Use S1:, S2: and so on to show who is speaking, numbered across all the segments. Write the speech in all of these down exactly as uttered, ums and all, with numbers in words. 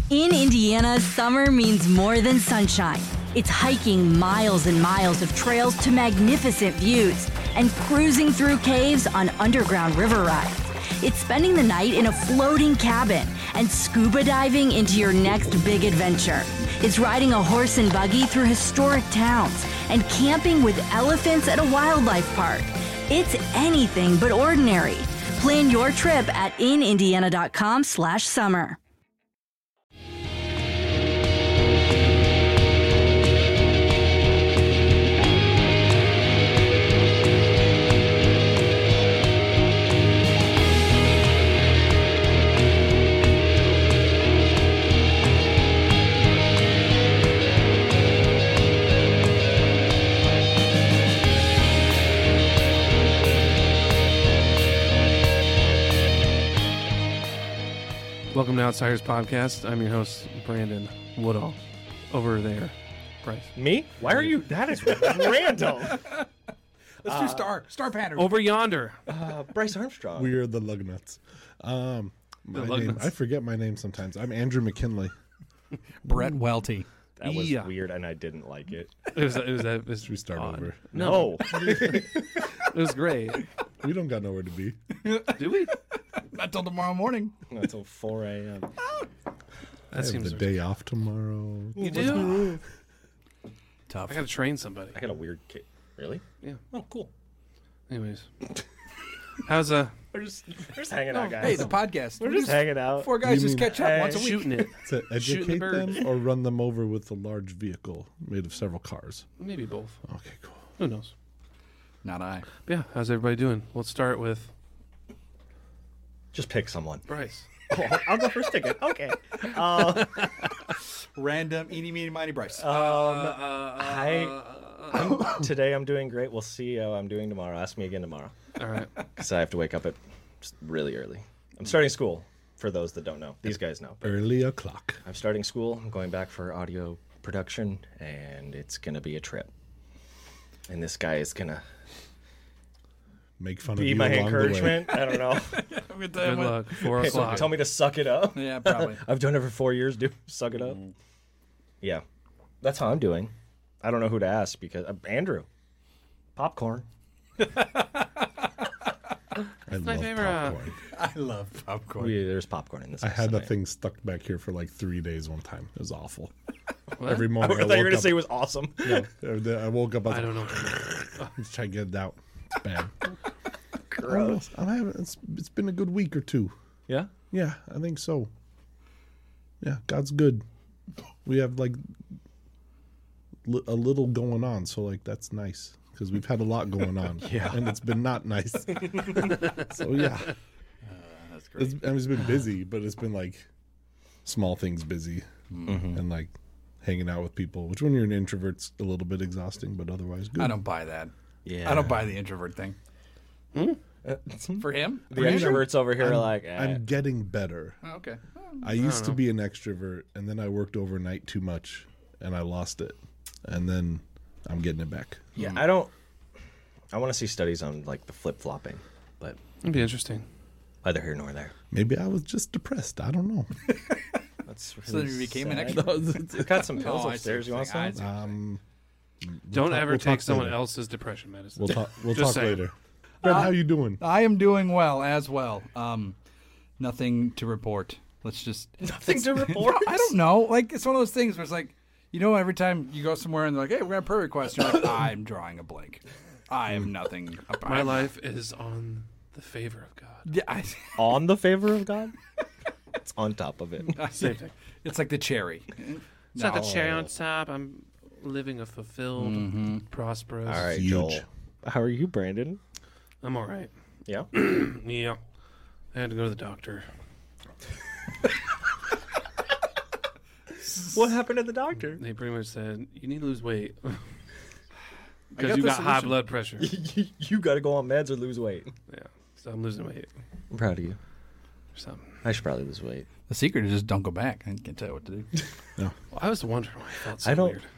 S1: In Indiana, summer means more than sunshine. It's hiking miles and miles of trails to magnificent views and cruising through caves on underground river rides. It's spending the night in a floating cabin and scuba diving into your next big adventure. It's riding a horse and buggy through historic towns and camping with elephants at a wildlife park. It's anything but ordinary. Plan your trip at inindiana.com slash summer.
S2: Welcome to Outsiders Podcast. I'm your host, Brandon Woodall. Over there, Bryce.
S3: Me? Why are you? That is random.
S4: Let's do Star Star Pattern.
S2: Over yonder.
S3: Uh, Bryce Armstrong.
S5: We are the Lugnuts. Um, my
S2: The
S5: name,
S2: Lugnuts.
S5: I forget my name sometimes. I'm Andrew McKinley.
S4: Brett Welty.
S3: That was
S2: Yeah.
S3: weird, and I didn't like it.
S2: It was, it was, it was
S5: Should we start
S2: odd.
S5: over?
S3: No.
S2: It was great.
S5: We don't got nowhere to be.
S2: Do we?
S4: Not till tomorrow morning.
S3: Not until four a.m.
S5: I
S2: That
S5: have
S2: seems
S5: the day off tomorrow.
S2: You do?
S4: Tough.
S2: I gotta train somebody.
S3: I got a weird kid. Really?
S2: Yeah.
S3: Oh, cool.
S2: Anyways. How's uh
S3: We're just, we're just hanging out, guys.
S4: Hey, the podcast.
S3: we're just hanging out.
S4: Four guys
S5: You
S4: just
S5: mean-
S4: catch up
S3: Hey.
S4: once a week.
S2: shooting it?
S5: To
S2: Shooting
S5: educate
S2: birds.
S5: them or run them over with a large vehicle made of several cars.
S2: Maybe both.
S5: Okay, cool.
S2: Who knows?
S4: Not I.
S2: But yeah, how's everybody doing? Let's start with
S3: Just pick someone.
S2: Bryce.
S3: Oh, I'll go first ticket. Okay. Uh,
S4: Random, eeny, meeny, miny, Bryce.
S3: um, I, I'm, today I'm doing great. We'll see how I'm doing tomorrow. Ask me again tomorrow.
S2: All right.
S3: Because I have to wake up at just really early. I'm starting school, for those that don't know. These guys know. But
S5: Early o'clock.
S3: I'm starting school. I'm going back for audio production, and it's going to be a trip. And this guy is going to
S5: Make fun of
S3: be
S5: you
S3: my
S5: along
S3: encouragement. I don't know.
S4: Good
S2: Good luck. Four
S3: So
S2: o'clock.
S3: tell me to suck it up.
S4: Yeah, probably.
S3: I've done it for four years, dude. Suck it up. Yeah. That's how I'm doing. I don't know who to ask because uh, Andrew. Popcorn.
S5: I
S2: my
S5: love
S2: favorite, uh,
S5: popcorn.
S4: I love popcorn.
S3: We, there's popcorn in this.
S5: I
S3: house
S5: had that
S3: tonight.
S5: thing stuck back here for like three days one time. It was awful.
S2: What?
S5: Every
S3: I
S5: morning I,
S3: thought you were
S5: woke
S3: going to
S5: up,
S3: say it was awesome.
S5: no, I woke up. I, was
S2: I don't
S5: like,
S2: know.
S5: Let's try to get it out. It's bad.
S3: Gross.
S5: I'm having, it's, it's been a good week or two.
S3: Yeah?
S5: Yeah, I think so. Yeah, God's good. We have like li- a little going on, so like that's nice because we've had a lot going on.
S3: Yeah.
S5: and it's been not nice. So yeah,
S4: That's great.
S5: it's, I mean, it's been busy, but it's been like small things busy and like hanging out with people. Which when you're an introvert's a little bit exhausting, but otherwise good.
S4: I don't buy that.
S3: Yeah.
S4: I don't buy the introvert thing. For him?
S3: The extroverts over here are like, eh.
S5: I'm getting better.
S4: Oh, okay. Oh,
S5: I used to be an extrovert, and then I worked overnight too much, and I lost it, and then I'm getting it back.
S3: yeah, I don't. I want to see studies on like the flip flopping, but
S2: It'd be interesting.
S3: neither here nor there.
S5: Maybe I was just depressed. I don't know.
S3: That's
S4: So then you became an
S3: sad.
S4: extrovert?
S3: We've got some pills
S4: Oh, I see
S3: upstairs. You
S4: what
S3: want
S4: you're saying.
S3: some?
S4: I see.
S5: Um,
S2: Don't
S5: talk-
S2: ever
S5: we'll
S2: take
S5: talk
S2: someone
S5: later.
S2: else's depression medicine.
S5: We'll talk. We'll
S2: Just
S5: talk
S2: saying.
S5: later. Fred, how you doing?
S4: I am doing well as well. Um, nothing to report. Let's just
S3: Nothing to report.
S4: I don't know. Like it's one of those things where it's like, you know, every time you go somewhere and they're like, "Hey, we're gonna prayer request," you're like, "I'm drawing a blank. I have nothing."
S2: My life is on the favor of God.
S4: Yeah, I,
S3: On the favor of God? It's on top of it.
S2: Same thing.
S4: it's like the cherry.
S2: It's not the cherry on top. I'm living a fulfilled, prosperous.
S3: All right,
S5: Huge.
S3: Joel. How are you, Brandon?
S2: I'm all right.
S3: Yeah.
S2: Yeah. I had to go to the doctor.
S3: What happened to the doctor?
S2: They pretty much said, you need to lose weight.
S4: got
S2: Because you
S4: the
S2: got high
S4: solution.
S2: blood pressure.
S3: you got to go on meds or lose weight.
S2: Yeah. So I'm losing weight
S3: I'm proud of you.
S2: or something.
S3: I should probably lose weight.
S4: The secret is just don't go back. I can't tell you what to do.
S2: Well, I was wondering why I felt so
S3: I don't-
S2: weird.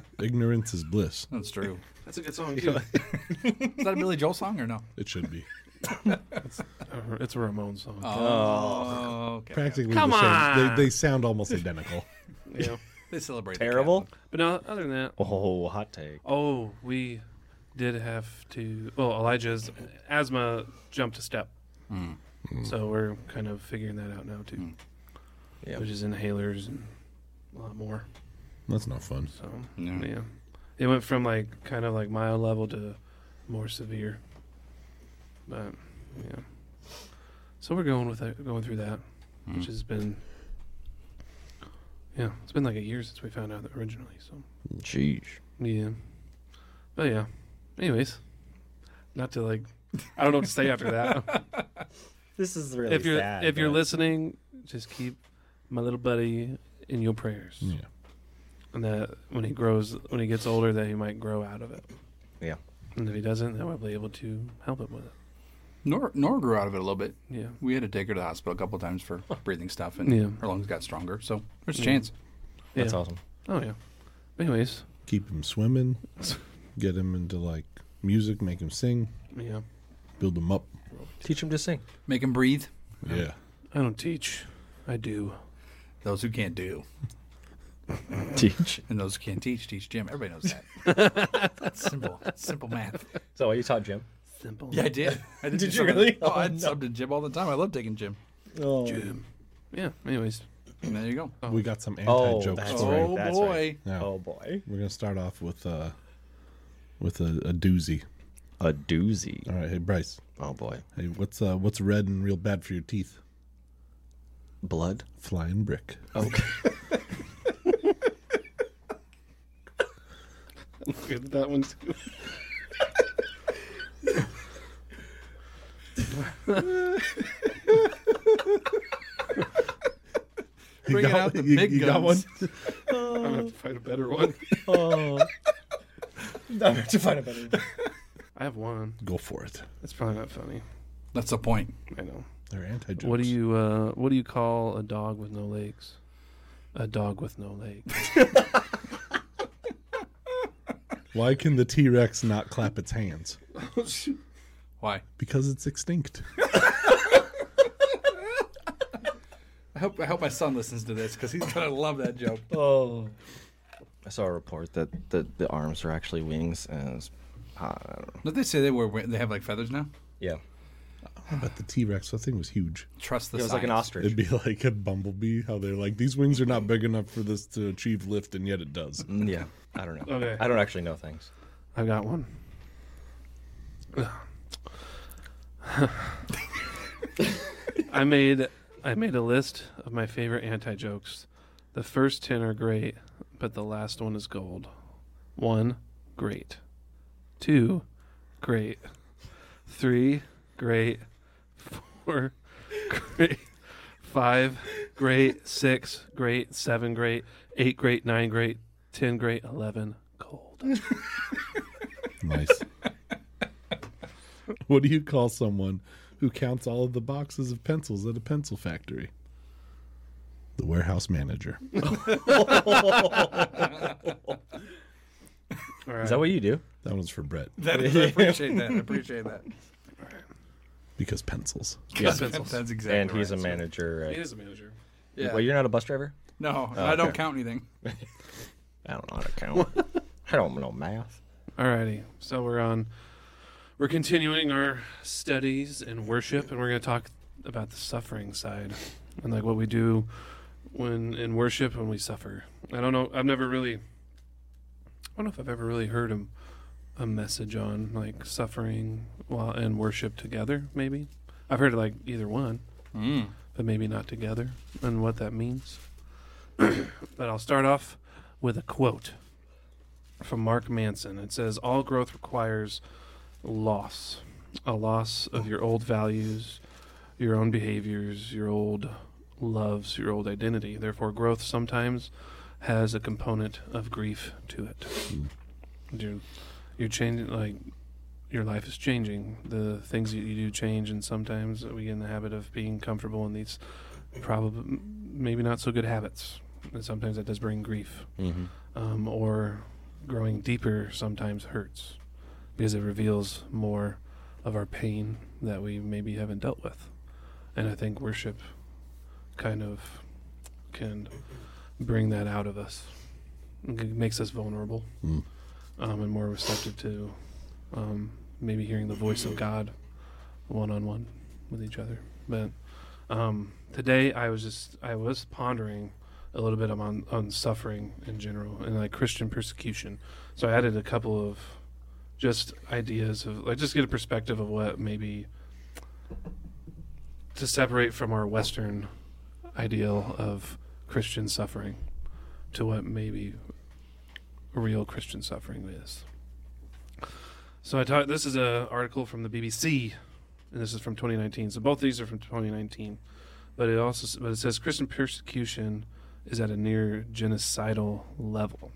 S5: Ignorance is bliss.
S4: That's true.
S2: That's a good song, too.
S4: Is that a Billy Joel song or no?
S5: It should be.
S2: it's, uh, it's a Ramones song.
S4: Oh, okay.
S5: Practically
S2: Come
S5: the same.
S2: on!
S5: They, they sound almost identical.
S2: Yeah.
S4: They celebrate. the
S3: Terrible.
S2: But no, other than that,
S3: Oh, hot take.
S2: oh, we did have to. Well, Elijah's asthma jumped a step,
S4: Mm.
S2: so we're kind of figuring that out now too.
S4: Mm.
S3: Yeah.
S2: Which is inhalers and a lot more.
S5: That's not fun.
S2: So
S4: Yeah.
S2: yeah, it went from like kind of like mild level to more severe. But yeah, so we're going with it, going through that,
S4: Mm.
S2: which has been. Yeah, it's been like a year since we found out originally. So
S3: Jeez.
S2: yeah, but yeah. Anyways, not to like, I don't know what to say after that.
S3: This is really
S2: if you're
S3: sad.
S2: if you're
S3: but-
S2: listening, just keep my little buddy in your prayers,
S5: Yeah.
S2: and that when he grows, when he gets older, that he might grow out of it.
S3: Yeah.
S2: And if he doesn't, then we'll be able to help him with it.
S4: Nora, Nora grew out of it a little bit.
S2: Yeah.
S4: We had to take her to the hospital a couple of times for breathing stuff, and
S2: Yeah.
S4: her lungs got stronger. So there's a
S2: Yeah.
S4: chance.
S3: That's
S2: yeah.
S3: awesome.
S2: Oh yeah. But anyways,
S5: Keep him swimming. Get him into like music. Make him sing.
S2: yeah.
S3: Build
S5: them up.
S3: Teach him to sing.
S4: Make him breathe.
S5: Yeah.
S2: I don't teach. I do.
S4: Those who can't do,
S3: Teach.
S4: and those who can't teach, teach Jim. Everybody knows that. That's simple. Simple math.
S3: So, what you taught Jim?
S2: Simple.
S4: Yeah, I did. I did,
S3: Did
S4: do
S3: you
S4: something-
S3: really?
S4: Oh, I
S3: Oh, no.
S4: subbed to Jim all the time. I love taking Jim.
S3: Oh.
S2: Jim. Yeah. Anyways.
S4: And there you go.
S2: Oh.
S5: We got some
S3: Oh,
S5: anti-jokes.
S3: that's
S5: for
S3: right.
S5: you.
S4: Oh
S3: that's
S4: boy.
S3: right.
S5: Yeah.
S3: Oh boy.
S5: We're gonna start off with uh, with a, a doozy.
S3: A doozy.
S5: All right, hey Bryce.
S3: Oh boy.
S5: Hey, what's uh, what's red and real bad for your teeth?
S3: Blood.
S5: Flying brick.
S3: Okay.
S2: Good at that one too.
S4: Bringing out the
S5: you,
S4: big
S5: you got one.
S4: guns.
S2: I'm gonna have to find a better one.
S3: Oh. I have to find a better.
S2: I have one.
S5: Go for it.
S2: It's probably not funny.
S4: That's the point.
S2: I know.
S5: They're anti-jokes.
S2: What do you uh what do you call a dog with no legs? A dog with no legs.
S5: Why can the T-Rex not clap its hands?
S4: Why?
S5: Because it's extinct.
S4: I hope I hope my son listens to this because he's gonna love that joke.
S3: Oh. I saw a report that the, the arms are actually wings, and it's, uh, I don't know.
S4: Don't they say they were they have like feathers now?
S3: Yeah.
S5: But the T-Rex, that thing was huge.
S4: Trust the
S3: It was
S4: science.
S3: like an ostrich.
S5: It'd be like a bumblebee. How they're like, these wings are not big enough for this to achieve lift, and yet it does.
S3: Mm, yeah. I don't know.
S2: Okay.
S3: I don't actually know things.
S2: I've got one. I made I made a list of my favorite anti jokes. The first ten are great, but the last one is gold. One, great. Two, great. Three, great. Four, great. Five, great. Six, great. Seven, great. Eight, great. Nine, great. Ten, great. Eleven, gold.
S5: Nice. What do you call someone who counts all of the boxes of pencils at a pencil factory? The warehouse manager.
S2: All right.
S3: Is that what you do?
S5: That one's for Brett.
S4: That is, I appreciate that. I appreciate that.
S5: Because pencils.
S3: Yeah.
S4: That's, that's exactly.
S3: And he's a
S4: right.
S3: manager.
S2: He
S3: At,
S2: is a manager.
S4: Yeah.
S3: Well, you're not a bus driver?
S4: No,
S3: Oh,
S4: I don't
S3: okay.
S4: count anything.
S3: I don't know how to count. I don't know math.
S2: Alrighty, so we're on. We're continuing our studies in worship, and we're going to talk about the suffering side and like what we do when in worship when we suffer. I don't know. I've never really. I don't know if I've ever really heard a, a message on like suffering while and worship together. Maybe I've heard like either one,
S4: Mm.
S2: but maybe not together, and what that means. But I'll start off with a quote from Mark Manson. It says, "All growth requires loss, a loss of your old values, your own behaviors, your old loves, your old identity. Therefore, growth sometimes has a component of grief to it." You're, you're changing, like, your life is changing. The things that you do change, and sometimes we get in the habit of being comfortable in these probably, maybe not so good habits. And sometimes that does bring grief.
S3: Mm-hmm.
S2: Um, or growing deeper sometimes hurts because it reveals more of our pain that we maybe haven't dealt with. And I think worship kind of can bring that out of us. It makes us vulnerable
S5: Mm.
S2: um, and more receptive to um, maybe hearing the voice of God one-on-one with each other. But um, today I was just, I was pondering a little bit on, on suffering in general and like Christian persecution. So I added a couple of just ideas of like, just get a perspective of what maybe to separate from our Western ideal of Christian suffering to what maybe real Christian suffering is. So I taught, this is an article from the B B C, and this is from twenty nineteen. So both these are from twenty nineteen, but it also but it says Christian persecution is at a near genocidal level.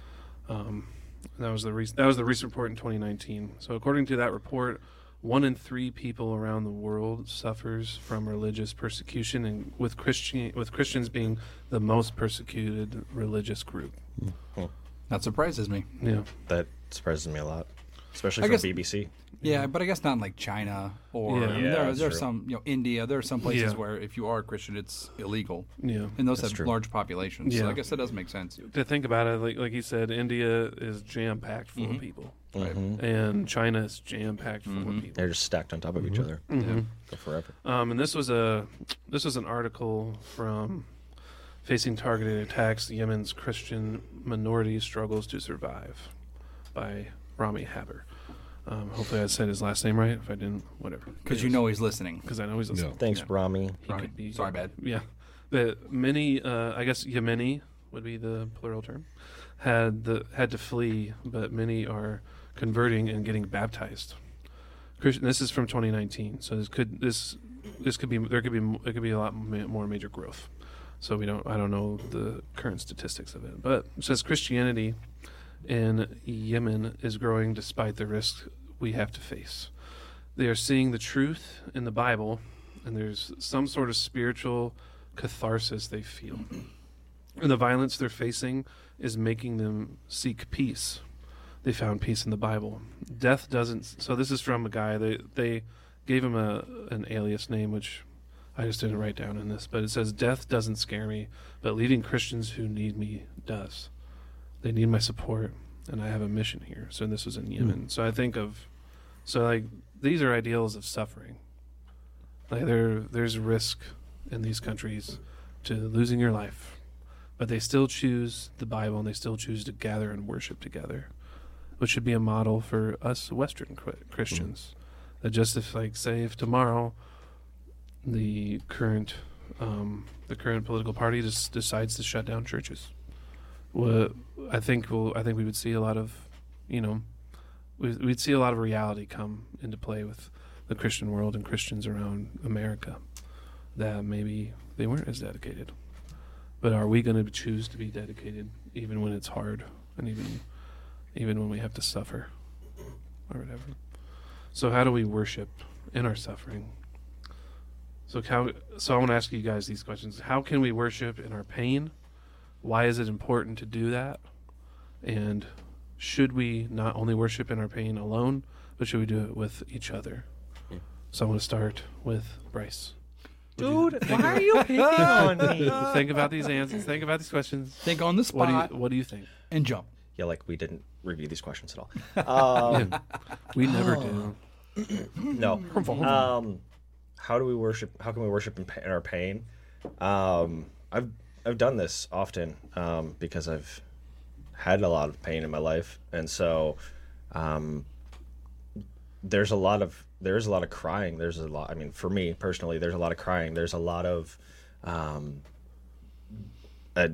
S2: Um, that was the re- that was the recent report in twenty nineteen. So according to that report, one in three people around the world suffers from religious persecution, and with Christian with Christians being the most persecuted religious group.
S4: That surprises me.
S2: Yeah,
S3: That surprises me a lot, especially
S4: I
S3: from
S4: guess-
S3: B B C.
S4: Yeah, but I guess not in like China or
S2: Yeah.
S4: I mean,
S3: Yeah,
S4: there,
S3: that's
S4: there's
S3: true.
S4: some, you know, India. There are some places
S2: Yeah.
S4: where if you are a Christian, it's illegal,
S2: yeah.
S4: and those
S3: That's
S4: have
S3: true.
S4: large populations. So
S2: Yeah.
S4: I guess that does make sense.
S2: To think about it, like like you said, India is jam packed full
S4: Mhm.
S2: of people,
S3: Mhm.
S2: and China is jam packed full
S4: Mhm.
S2: of people.
S3: They're just stacked on top of each other
S2: Mhm.
S3: for forever.
S2: Um, and this was a this was an article from Facing Targeted Attacks: Yemen's Christian Minority Struggles to Survive by Rami Haber. Um, hopefully I said his last name right. If I didn't, whatever.
S4: Because you know he's listening.
S2: because I know he's listening.
S3: Thanks,
S2: Yeah.
S3: Rami.
S2: He
S4: Rami.
S2: could be-
S4: Sorry, bad.
S2: Yeah, but many, uh, I guess Yemeni would be the plural term, had the had to flee, but many are converting and getting baptized. Christian, this is from twenty nineteen, so this could this this could be there could be m- it could be a lot ma- more major growth. So we don't I don't know the current statistics of it, but it says Christianity in Yemen is growing despite the risks we have to face. They are seeing the truth in the Bible, and there's some sort of spiritual catharsis they feel. And the violence they're facing is making them seek peace. They found peace in the Bible. Death doesn't. So this is from a guy. They they gave him a an alias name, which I just didn't write down in this. But it says, "Death doesn't scare me, but leading Christians who need me does. They need my support, and I have a mission here." So this was in Yemen. So I think of, so like these are ideals of suffering. Like there there's risk in these countries to losing your life, but they still choose the Bible and they still choose to gather and worship together, which should be a model for us Western Christians. That just if, like, say, if tomorrow the current um, the current political party just decides to shut down churches, well, I think we'll, I think we would see a lot of, you know, we'd, we'd see a lot of reality come into play with the Christian world and Christians around America, that maybe they weren't as dedicated. But are we going to choose to be dedicated even when it's hard and even even when we have to suffer or whatever? So how do we worship in our suffering? So how, so I want to ask you guys these questions. How can we worship in our pain? Why is it important to do that? And should we not only worship in our pain alone, but should we do it with each other? So I want to start with Bryce.
S3: Dude, why are you picking on me?
S2: Think about these answers. Think about these questions.
S4: Think on the
S2: What do
S4: spot
S2: you What do you think?
S4: and jump.
S3: Yeah, like we didn't review these questions at all. Um,
S2: We never do.
S3: no. Um, how do we worship? How can we worship in, pa- in our pain? Um, I've I've done this often um, because I've had a lot of pain in my life, and so um, there's a lot of there's a lot of crying. There's a lot. I mean, for me personally, there's a lot of crying. There's a lot of um, a,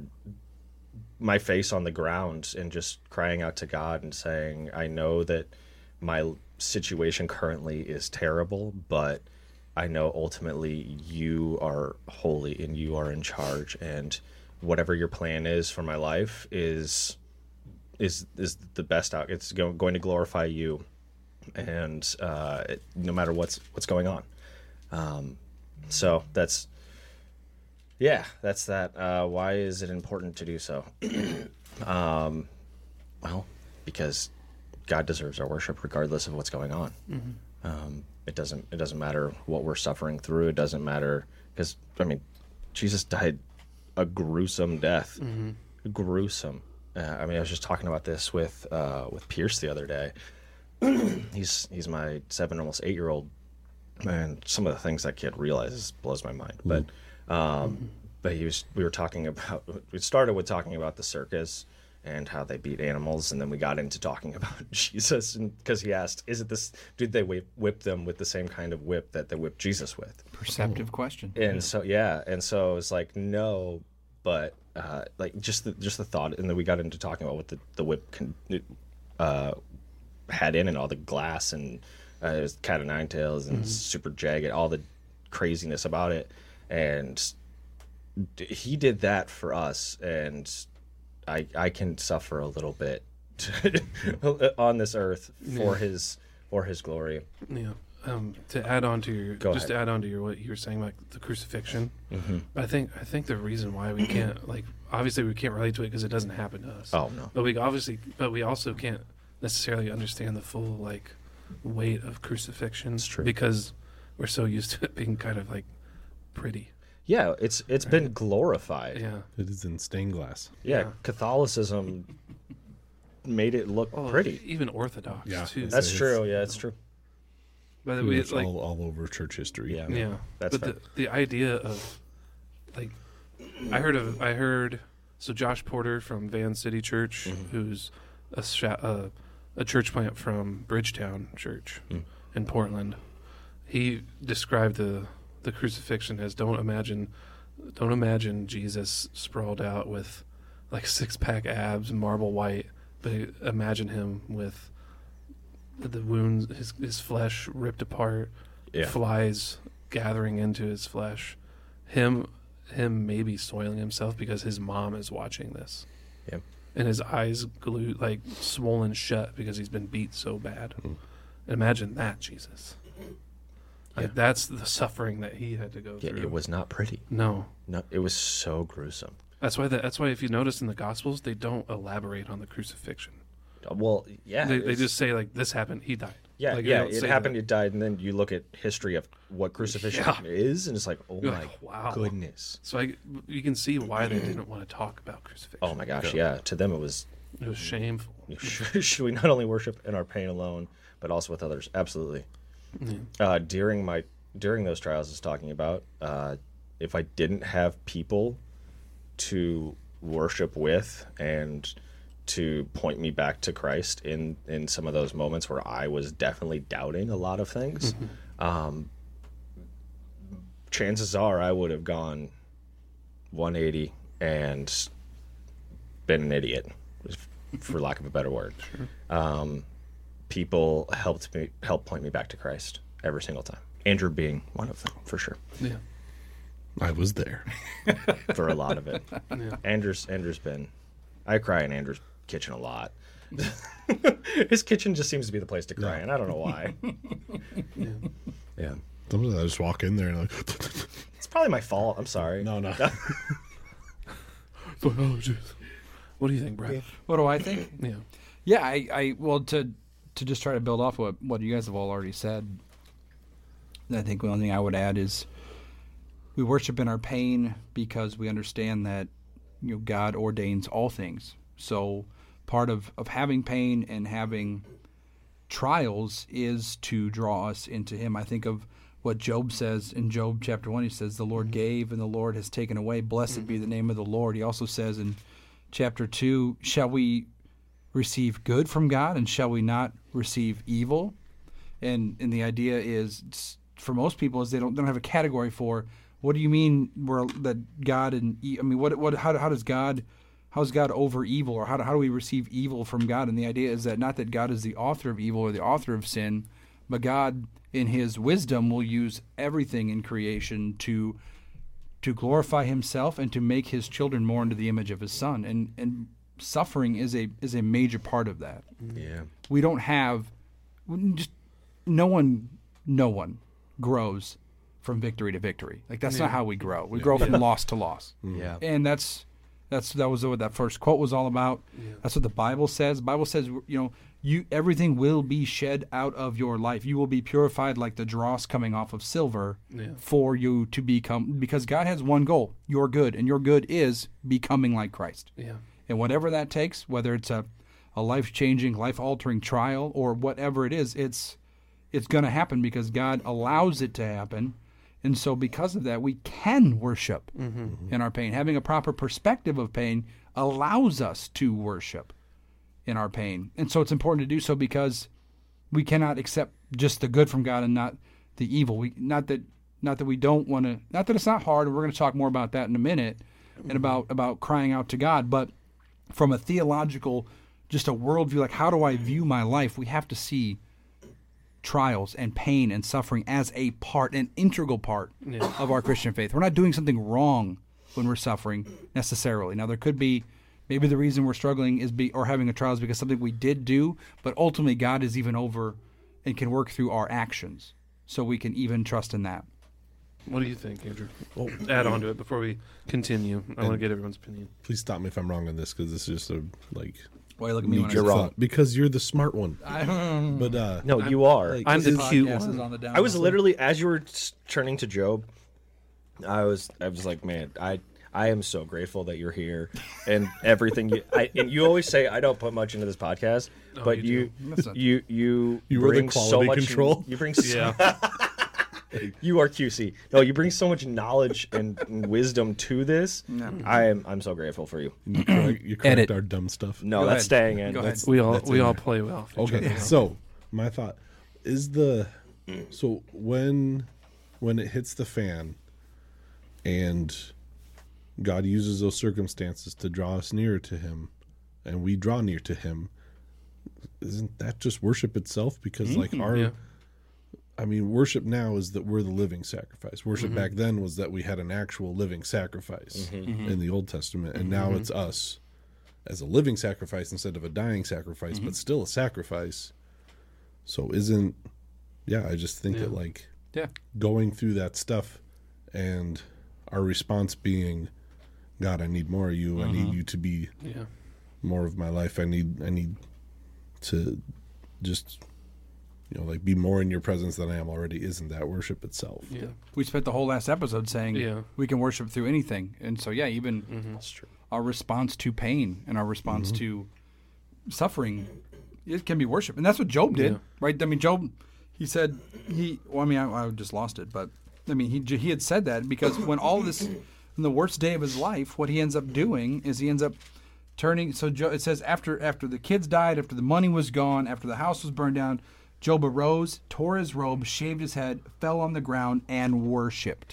S3: my face on the ground and just crying out to God and saying, I know that my situation currently is terrible, but I know ultimately you are holy and you are in charge, and whatever your plan is for my life is is is the best out. It's go, going to glorify you, and uh, it, no matter what's what's going on. Um, so that's yeah, that's that. Uh, why is it important to do so? um, well, because God deserves our worship regardless of what's going on. Um, it doesn't it doesn't matter what we're suffering through. It doesn't matter because I mean, Jesus died a gruesome death, mm-hmm. gruesome. Uh, I mean, I was just talking about this with uh, with Pierce the other day. he's he's my seven, almost eight year old, and some of the things that kid realizes blows my mind. But um, mm-hmm. but he was we were talking about we started with talking about the circus and how they beat animals, and then we got into talking about Jesus, and because he asked, "Is it this? Did they whip, whip them with the same kind of whip that they whipped Jesus with?"
S4: Perceptive question.
S3: And yeah. so yeah, and so it's like no, but uh, like just the just the thought, and then we got into talking about what the the whip can, uh, had in, and all the glass, and uh, it was cat o' nine tails, and mm-hmm. super jagged, all the craziness about it, and he did that for us, and I I can suffer a little bit on this earth for yeah. his for his glory.
S2: Yeah. Um, to add on to your
S3: Go
S2: just
S3: ahead.
S2: to add on to your what you were saying about the crucifixion,
S3: mm-hmm.
S2: I think I think the reason why we can't like obviously we can't relate to it because it doesn't happen to us.
S3: Oh no.
S2: But we obviously but we also can't necessarily understand the full like weight of crucifixion.
S3: It's true.
S2: Because we're so used to it being kind of like pretty.
S3: Yeah, it's it's
S2: Right.
S3: been glorified.
S2: Yeah.
S5: It is in stained glass.
S3: Yeah,
S2: Yeah.
S3: Catholicism made it look
S2: Well,
S3: pretty.
S2: even Orthodox
S5: Yeah.
S2: too.
S3: That's
S5: it's-
S3: true. Yeah, it's true.
S2: But
S5: Pretty
S2: we
S5: much
S2: like
S5: all, all over church history.
S3: Yeah.
S2: yeah.
S3: That's
S2: but
S3: fair.
S2: the the idea of like I heard of I heard so Josh Porter from Van City Church,
S3: Mm-hmm.
S2: who's a sha- uh, a church plant from Bridgetown Church
S3: Mm.
S2: in Portland. He described the the crucifixion as don't imagine don't imagine Jesus sprawled out with like six pack abs, marble white, but imagine him with the wounds, his his flesh ripped apart,
S3: Yeah.
S2: flies gathering into his flesh, him him maybe soiling himself because his mom is watching this.
S3: Yeah.
S2: And his eyes glued, like swollen shut because he's been beat so bad.
S3: Mm.
S2: Imagine that, Jesus. Like
S3: Yeah.
S2: that's the suffering that he had to go
S3: Yeah,
S2: through.
S3: it was not pretty.
S2: no.
S3: No, it was so gruesome.
S2: That's why. The, that's why if you notice in the Gospels, they don't elaborate on the crucifixion.
S3: Well, yeah,
S2: they, they
S3: it's-
S2: just say like this happened, he died.
S3: yeah,
S2: Like, they
S3: yeah.
S2: don't
S3: It
S2: say
S3: happened,
S2: that.
S3: it died, and then you look at history of what crucifixion
S2: Yeah.
S3: is, and it's like, oh
S2: You're
S3: my
S2: like, wow.
S3: goodness.
S2: So I, you can see why they didn't want to talk about crucifixion.
S3: Oh my gosh, yeah. To them, it was
S2: It was shameful.
S3: should we not only worship in our pain alone, but also with others? Absolutely.
S2: Yeah.
S3: Uh, during my during those trials I was talking about, uh, if I didn't have people to worship with and to point me back to Christ in in some of those moments where I was definitely doubting a lot of things, um, chances are I would have gone one eighty and been an idiot, for lack of a better word. Um, people helped me help point me back to Christ every single time. Andrew being one of them, for sure.
S2: Yeah.
S5: I was there.
S3: For a lot of it.
S2: Yeah.
S3: Andrew's Andrew's been I cry in Andrew's kitchen a lot. His kitchen just seems to be the place to cry,
S5: Yeah.
S3: and I don't know why.
S2: Yeah.
S3: Yeah.
S5: Sometimes I just walk in there and like,
S3: It's probably my fault. I'm sorry.
S5: no, no.
S2: Oh, jeez. What do you think, Brad?
S4: What do I think?
S2: Yeah.
S4: Yeah, I, I well to to just try to build off what what you guys have all already said. I think the only thing I would add is we worship in our pain because we understand that you know God ordains all things. So part of, of having pain and having trials is to draw us into Him. I think of what Job says in Job chapter one. He says, "The Lord gave and the Lord has taken away. Blessed be the name of the Lord." He also says in chapter two, "Shall we receive good from God and shall we not receive evil?" And and the idea is, it's- for most people, is they don't they don't have a category for what do you mean where that God and e- I mean what what how how does God how is God over evil, or how do, how do we receive evil from God? And the idea is that not that God is the author of evil or the author of sin, but God in His wisdom will use everything in creation to to glorify Himself and to make His children more into the image of His Son. And and suffering is a is a major part of that.
S3: Yeah.
S4: We don't have just no one no one grows from victory to victory. Like that's not how we grow. We grow from loss to loss.
S3: Yeah.
S4: And that's That's that was what that first quote was all about.
S2: Yeah.
S4: That's what the Bible says. The Bible says, you know, you everything will be shed out of your life. You will be purified like the dross coming off of silver
S2: Yeah.
S4: for you to become, because God has one goal, your good, and your good is becoming like Christ.
S2: Yeah.
S4: And whatever that takes, whether it's a, a life-changing, life-altering trial or whatever it is, it's it's going to happen because God allows it to happen. And so because of that, we can worship
S2: Mm-hmm.
S4: in our pain. Having a proper perspective of pain allows us to worship in our pain. And so it's important to do so because we cannot accept just the good from God and not the evil. We not that not that we don't want to, not that it's not hard, and we're going to talk more about that in a minute, and about, about crying out to God, but from a theological, just a worldview, like how do I view my life, we have to see trials and pain and suffering as a part, an integral part
S2: Yeah.
S4: of our Christian faith. We're not doing something wrong when we're suffering necessarily. Now there could be, maybe the reason we're struggling is be or having a trial is because something we did do, but ultimately God is even over and can work through our actions, so we can even trust in that.
S2: What do you think, Andrew? Well, add on to it before we continue. I want to get everyone's opinion.
S5: Please stop me if I'm wrong on this because this is just a like.
S4: Why you look at me when I
S5: knee-jerk
S4: say
S3: wrong.
S5: thought. Because you're the smart one.
S4: I don't
S5: But uh,
S3: No, you are.
S5: like-
S2: I'm the
S4: This
S2: cute
S4: podcast is
S2: one.
S4: on the down
S3: I was
S4: low.
S3: literally, as you were s- turning to Job, I was, I was like, man, I, I am so grateful that you're here and everything. You, I, and you always say I don't put much into this podcast,
S2: Oh,
S3: but
S2: you
S3: you,
S2: do.
S4: Listen.
S3: you, you,
S5: You were the
S3: bring so
S5: quality
S3: much.
S5: control?
S3: You bring, so,
S2: Yeah.
S3: you are Q C. No, you bring so much knowledge and, and wisdom to this. I am, I'm so grateful for you.
S5: you correct, you correct
S4: Edit.
S5: our dumb stuff.
S3: No,
S4: Go
S3: that's
S4: ahead.
S3: staying in.
S4: Go
S3: That's-
S4: ahead.
S2: We all
S5: That's
S2: we
S5: in
S2: all
S5: there.
S2: play well.
S5: Okay, so my thought is the so when when it hits the fan and God uses those circumstances to draw us nearer to him and we draw near to him, isn't that just worship itself? Because like our
S2: Yeah.
S5: I mean, worship now is that we're the living sacrifice. Worship back then was that we had an actual living sacrifice in the Old Testament, and now it's us as a living sacrifice instead of a dying sacrifice, but still a sacrifice. So isn't, yeah, I just think that
S2: Yeah.
S5: like
S4: Yeah.
S5: going through that stuff and our response being, God, I need more of you. I need you to be
S2: Yeah.
S5: more of my life. I need, I need to just, you know, like be more in your presence than I am already. Isn't that worship itself?
S2: Yeah.
S4: We spent the whole last episode saying
S2: Yeah.
S4: we can worship through anything. And so, yeah, even
S3: That's true.
S4: our response to pain and our response to suffering, it can be worship. And that's what Job did,
S2: Yeah.
S4: right? I mean, Job, he said, he, well, I mean, I, I just lost it, but I mean, he, he had said that because when all this, in the worst day of his life, what he ends up doing is he ends up turning, so Job, it says after, after the kids died, after the money was gone, after the house was burned down, Job arose, tore his robe, shaved his head, fell on the ground, and worshipped.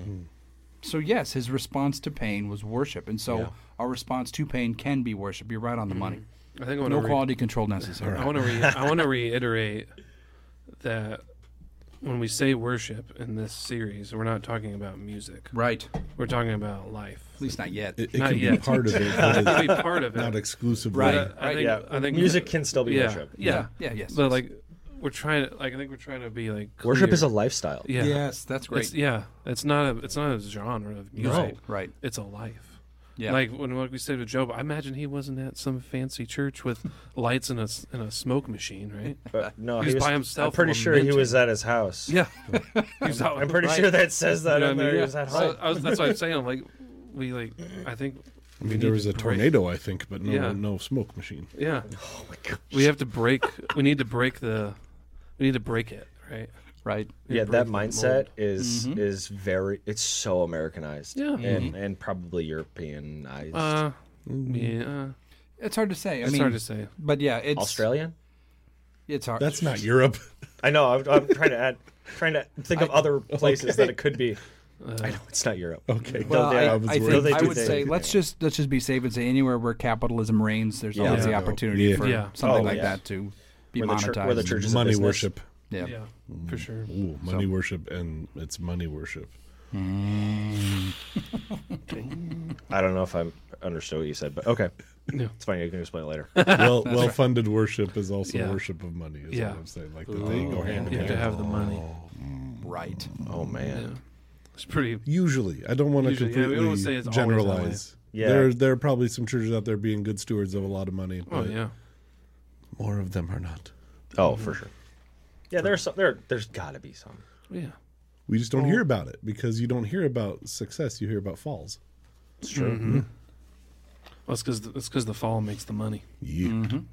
S4: So yes, his response to pain was worship, and so
S3: Yeah.
S4: our response to pain can be worship. You're right on the money.
S2: I think I want
S4: No
S2: to re-
S4: quality control necessary.
S2: I want to re- I want to reiterate that when we say worship in this series, we're not talking about music.
S4: Right.
S2: We're talking about life.
S4: At least not yet.
S5: It, it
S2: Not
S5: can be
S2: yet.
S5: part of it,
S2: It
S5: but
S2: can
S5: it's
S2: be part of it.
S5: not exclusively.
S4: Right.
S2: But I think,
S3: yeah,
S2: I think
S3: music can still be
S2: yeah,
S3: worship.
S2: Yeah.
S4: Yeah, yes.
S2: But like we're trying to like I think we're trying to be like
S3: Worship
S2: clear.
S3: is a lifestyle.
S2: yeah.
S4: Yes, that's great.
S2: It's, yeah, it's not a it's not a genre of music.
S4: Right, right.
S2: It's a life.
S4: Yeah.
S2: Like when like we said with Job, I imagine he wasn't at some fancy church with lights and a s- and a smoke machine, right?
S3: But no,
S2: He
S3: he
S2: was
S3: was
S2: by himself
S3: I'm pretty sure he
S2: lamenting.
S3: was at his house.
S2: Yeah, He's out-
S3: I'm pretty
S2: right.
S3: sure that says that
S2: You know
S3: in
S2: what I
S3: there.
S2: mean?
S3: He was at
S2: So
S3: home.
S2: I was, that's what I'm saying. Like we like I think
S5: I mean, there was a tornado, I think, but no,
S2: Yeah.
S5: no smoke machine.
S2: yeah.
S3: Oh my god.
S2: We have to break. We need to break the. We need to break it, right?
S4: Right.
S2: We
S3: Yeah,
S2: need to
S3: that
S2: break
S3: mindset
S2: mold.
S3: is
S4: Mhm.
S3: is very. It's so Americanized.
S2: Yeah.
S3: and and probably Europeanized.
S2: Uh, yeah.
S4: It's hard to say. I
S2: It's
S4: mean,
S2: hard to say.
S4: but yeah, it's
S3: Australian.
S4: It's hard.
S5: That's not Europe.
S3: I know. I'm, I'm trying to add. Trying to think of other places that it could be. I know it's not Europe.
S5: Okay.
S4: Well,
S3: They'll-
S4: I,
S3: I
S5: was
S4: I,
S5: worried.
S4: think
S3: They
S4: I
S3: do
S4: would
S3: things.
S4: say let's just let's just be safe and say anywhere where capitalism reigns, there's
S3: Yeah.
S4: always the
S5: Yeah.
S4: opportunity
S5: Yeah.
S4: for
S2: Yeah.
S4: something
S3: Oh,
S4: like
S3: yeah.
S4: that to be
S3: Where the chur-
S4: monetized.
S3: where the church is a
S5: Money
S3: business.
S5: worship.
S4: yeah.
S2: Yeah, for sure.
S5: Ooh, money worship, and it's money worship.
S3: I don't know if I understood what you said, but okay.
S2: Yeah.
S3: It's fine. You can explain it later.
S5: Well, well-funded worship is also
S2: Yeah.
S5: worship of money. Is
S2: Yeah.
S5: what I'm saying. Like that they go hand in
S2: You have to
S5: hand.
S2: have the money.
S4: Right.
S3: Oh
S2: Yeah.
S3: man.
S2: It's pretty.
S5: Usually, I don't want to
S2: Usually, yeah, we
S5: completely
S2: don't say it's always that way.
S5: generalize.
S3: Yeah.
S5: There, there are probably some churches out there being good stewards of a lot of money.
S2: Oh
S5: But
S2: yeah.
S5: more of them are not.
S3: Oh, for sure. Yeah, there's some, there. There's got to be some.
S2: Yeah.
S5: We just don't hear about it because you don't hear about success. You hear about falls.
S3: It's true.
S2: Mm-hmm. Well, it's because it's because the fall makes the money.
S5: Yeah.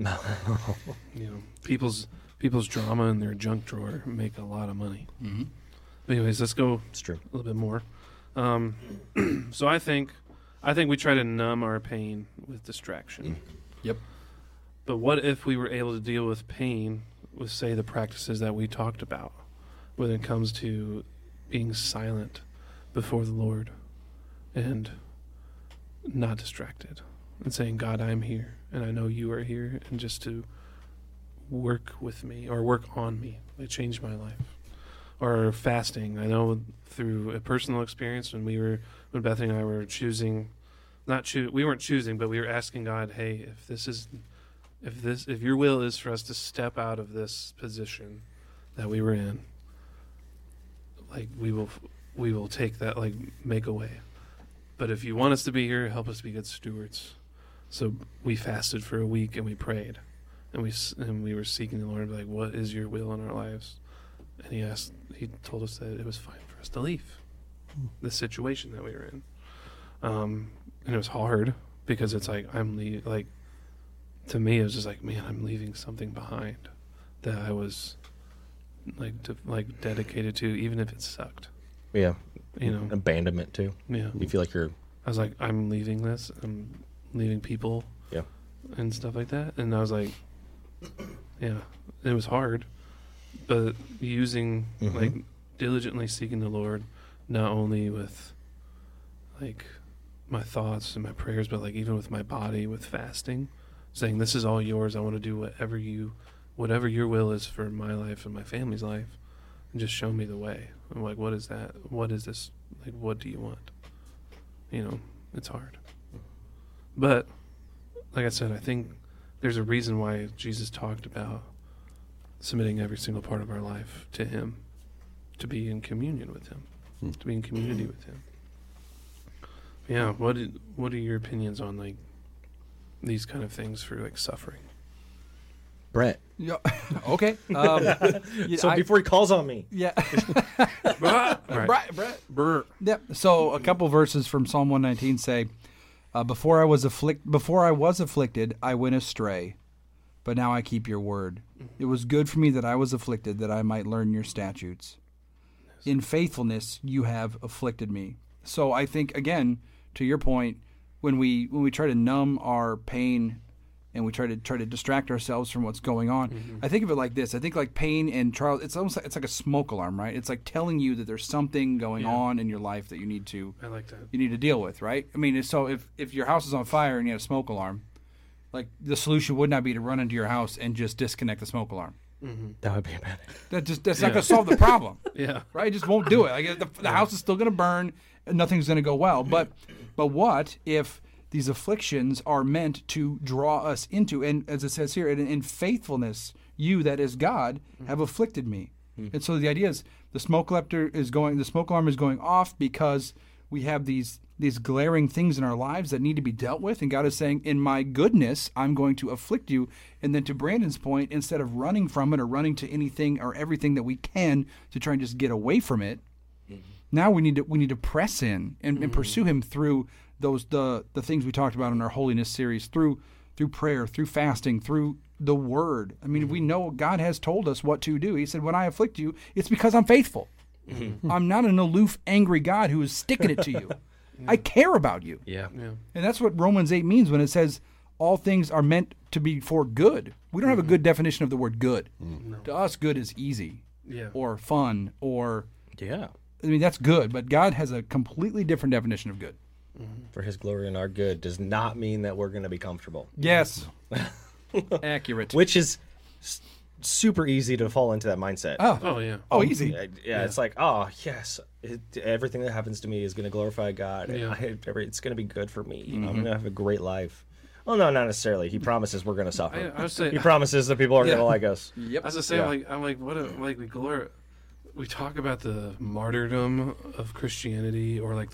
S2: You know, people's people's drama in their junk drawer make a lot of money. Mm-hmm. But anyways, let's go
S3: It's true.
S2: a little bit more. Um, so I think I think we try to numb our pain with distraction.
S4: Yep.
S2: But what if we were able to deal with pain with, say, the practices that we talked about when it comes to being silent before the Lord and not distracted and saying, God, I'm here and I know you are here, and just to work with me or work on me, like change my life. Or fasting. I know through a personal experience when we were, when Bethany and I were choosing, not choo- we weren't choosing, but we were asking God, hey, if this is, if this, if your will is for us to step out of this position that we were in, like we will, we will take that, like make a way. But if you want us to be here, help us be good stewards. So we fasted for a week and we prayed, and we and we were seeking the Lord, like, what is your will in our lives? And he asked, he told us that it was fine for us to leave the situation that we were in. Um, and it was hard because it's like, I'm le- like, to me, it was just like, man, I'm leaving something behind that I was like, to, like dedicated to, even if it sucked,
S3: Yeah.
S2: you know?
S3: Abandonment too.
S2: Yeah.
S3: You feel like you're.
S2: I was like, I'm leaving this. I'm leaving people.
S3: Yeah.
S2: And stuff like that. And I was like, yeah, it was hard. But using,
S3: Mhm.
S2: like, diligently seeking the Lord, not only with, like, my thoughts and my prayers, but, like, even with my body, with fasting, saying, this is all yours. I want to do whatever you, whatever your will is for my life and my family's life. And just show me the way. I'm like, what is that? What is this? Like, what do you want? You know, it's hard. But, like I said, I think there's a reason why Jesus talked about submitting every single part of our life to Him, to be in communion with Him,
S5: Hmm.
S2: to be in community with Him. Yeah, what did, what are your opinions on, like, these kind of things for, like, suffering?
S3: Brett.
S4: Yeah. Okay. Um, yeah,
S3: So
S4: I-
S3: before he calls on me.
S4: yeah.
S2: right.
S4: Brett, Brett.
S2: Brr.
S4: Yep. So a couple verses from Psalm one nineteen say, uh, "Before I was afflict, before I was afflicted, I went astray, but now I keep your word. It was good for me that I was afflicted, that I might learn your statutes. In faithfulness you have afflicted me." So I think, again, to your point, when we when we try to numb our pain and we try to try to distract ourselves from what's going on,
S2: Mm-hmm.
S4: I think of it like this. I think like pain and trials, it's almost like, it's like a smoke alarm, right? It's like telling you that there's something going
S2: Yeah.
S4: on in your life that you need to
S2: I like that.
S4: you need to deal with, right? I mean, so if if your house is on fire and you have a smoke alarm, like the solution would not be to run into your house and just disconnect the smoke alarm.
S3: That would be a bad.
S4: That just that's not
S2: Yeah.
S4: going to solve the problem.
S2: Yeah.
S4: Right? It just won't do it. Like the, the house is still going to burn, and nothing's going to go well. But but what if these afflictions are meant to draw us into, and as it says here, in, in faithfulness, you that is God have afflicted me. And so the idea is the smoke alarm is going, the smoke alarm is going off because we have these these glaring things in our lives that need to be dealt with, and God is saying, in my goodness, I'm going to afflict you. And then to Brandon's point, instead of running from it or running to anything or everything that we can to try and just get away from it, now we need to we need to press in and, and pursue Him through those the the things we talked about in our holiness series, through through prayer, through fasting, through the Word. I mean, we know God has told us what to do. He said, when I afflict you, it's because I'm faithful. I'm not an aloof, angry God who is sticking it to you. I care about you.
S3: Yeah.
S2: Yeah.
S4: And that's what Romans eight means when it says all things are meant to be for good. We don't have a good definition of the word good. To us, good is easy
S2: Yeah.
S4: or fun or,
S3: Yeah.
S4: I mean, that's good, but God has a completely different definition of good.
S3: For His glory and our good does not mean that we're going to be comfortable,
S4: Yes. Accurate.
S3: which is s- super easy to fall into that mindset.
S4: Oh,
S2: Oh, yeah.
S4: oh, easy.
S3: Uh, yeah, it's like, oh yes, it, everything that happens to me is going to glorify God. And
S2: Yeah.
S3: I, every, it's going to be good for me. You know, I'm going to have a great life. Well, no, not necessarily. He promises we're going to suffer.
S2: I, I would say,
S3: he promises that people aren't
S2: Yeah.
S3: going to like us.
S4: Yep.
S2: I was just saying,
S3: Yeah.
S2: like, I'm like, what? A, like we glor- we talk about the martyrdom of Christianity, or like the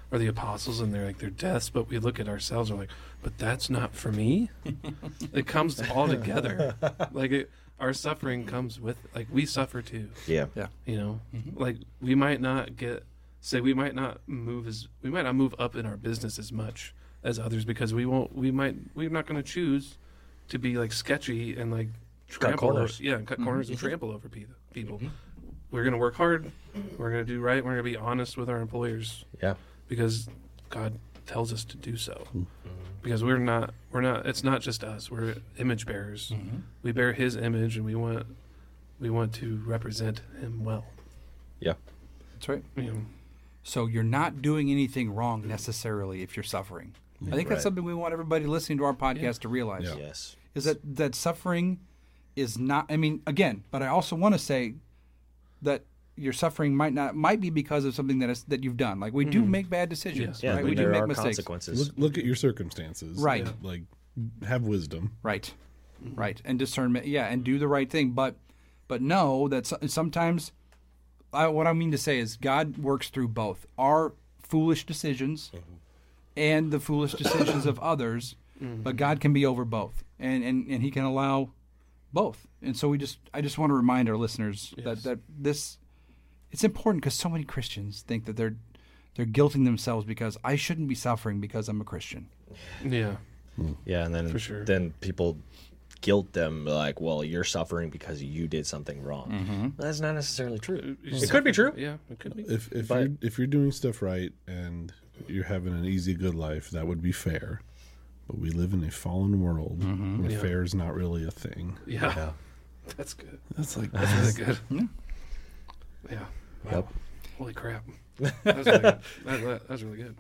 S2: or the apostles and they're like their deaths, but we look at ourselves and we're like, but that's not for me. It comes all together. Like it, our suffering comes with, like we suffer too.
S3: Yeah.
S4: Yeah.
S2: You know, mm-hmm. like we might not get, say we might not move as, we might not move up in our business as much as others because we won't, we might, we're not going to choose to be like sketchy and like trample
S3: corners.
S2: Over, yeah, and cut
S4: Mm-hmm.
S2: corners and trample over pe- people. Mm-hmm. We're going to work hard. We're going to do right. We're going to be honest with our employers.
S3: Yeah.
S2: Because God tells us to do so. Mm-hmm. Because we're not, we're not, it's not just us. We're image bearers. Mm-hmm. We bear His image, and we want, we want to represent Him well.
S3: Yeah.
S4: That's right.
S2: You know,
S4: So you're not doing anything wrong necessarily if you're suffering. I think that's
S3: Right.
S4: something we want everybody listening to our podcast
S2: Yeah.
S4: to realize.
S5: Yeah.
S3: Yes.
S4: Is that that suffering is not, I mean, again, but I also want to say that your suffering might not might be because of something that is that you've done. Like we do make bad decisions,
S3: Yeah.
S4: right?
S3: but
S4: We do
S3: there
S4: make
S3: are
S4: mistakes.
S3: consequences.
S5: Look, look at your circumstances.
S4: Right.
S5: Like, have wisdom.
S4: Right. Right. And discernment, yeah, and do the right thing, but but know that so, sometimes I, what I mean to say is God works through both our foolish decisions and the foolish decisions of others, but God can be over both, and, and, and He can allow both. And so we just I just want to remind our listeners that,
S2: Yes.
S4: that this it's important because so many Christians think that they're they're guilting themselves because I shouldn't be suffering because I'm a Christian.
S2: yeah.
S3: Yeah, and then
S2: For sure.
S3: then people guilt them like, well, you're suffering because you did something wrong.
S4: Mm-hmm.
S3: That's not necessarily true.
S2: You
S3: It
S2: suffer-
S3: could be true.
S2: Yeah, it could be.
S5: If if
S3: But-
S5: you're if you're doing stuff right and you're having an easy, good life, that would be fair. But we live in a fallen world where
S2: Yeah.
S5: fair is not really a thing.
S2: Yeah.
S3: Yeah.
S2: That's good.
S5: That's like
S2: That's really good.
S4: Yeah.
S2: Yeah.
S3: Yep.
S2: Holy crap. That was really good. That, that, that was really good.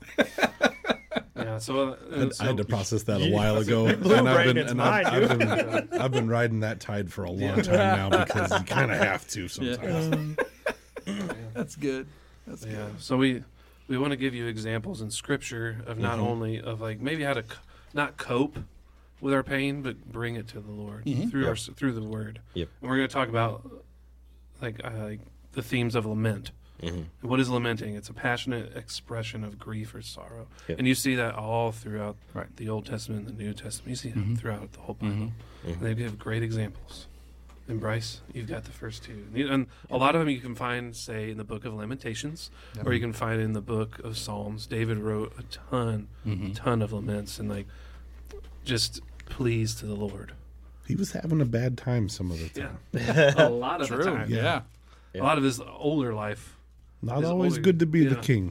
S2: Yeah, so, uh,
S5: I,
S2: so
S5: I had to process that a while ago,
S3: blew
S5: and I've
S3: right
S5: been
S3: in its
S5: and I've,
S3: mind,
S5: I've been I've been riding that tide for a long time now because you kind of have to sometimes.
S4: That's good. That's
S2: yeah,
S4: good.
S2: so we we want to give you examples in Scripture of not only of like maybe how to c- not cope with our pain, but bring it to the Lord through our s- through the Word.
S3: Yep.
S2: And we're going to talk about like uh, like the themes of lament.
S3: Mm-hmm.
S2: What is lamenting? It's a passionate expression of grief or sorrow,
S3: Yep.
S2: and you see that all throughout
S4: Right.
S2: the Old Testament and the New Testament. You see
S4: Mm-hmm.
S2: it throughout the whole Bible. And they give great examples. And Bryce, you've got the first two, and a lot of them you can find, say, in the Book of Lamentations, or you can find in the Book of Psalms. David wrote a ton,
S4: Mm-hmm.
S2: ton of laments, and like just pleas to the Lord.
S5: He was having a bad time some of the time.
S2: Yeah, a lot of the
S4: True.
S2: time.
S4: Yeah.
S2: A lot of his older life.
S5: Not
S2: His
S5: always
S2: older-
S5: good to be the
S2: yeah.
S5: king.